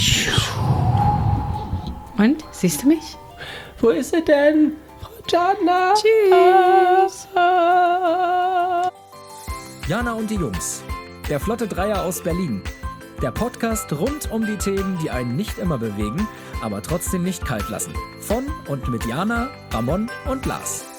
Und? Siehst du mich? Wo ist sie denn? Frau Jana. Tschüss. Ah, ah. Jana und die Jungs. Der Flotte Dreier aus Berlin. Der Podcast rund um die Themen, die einen nicht immer bewegen, aber trotzdem nicht kalt lassen. Von und mit Jana, Ramon und Lars.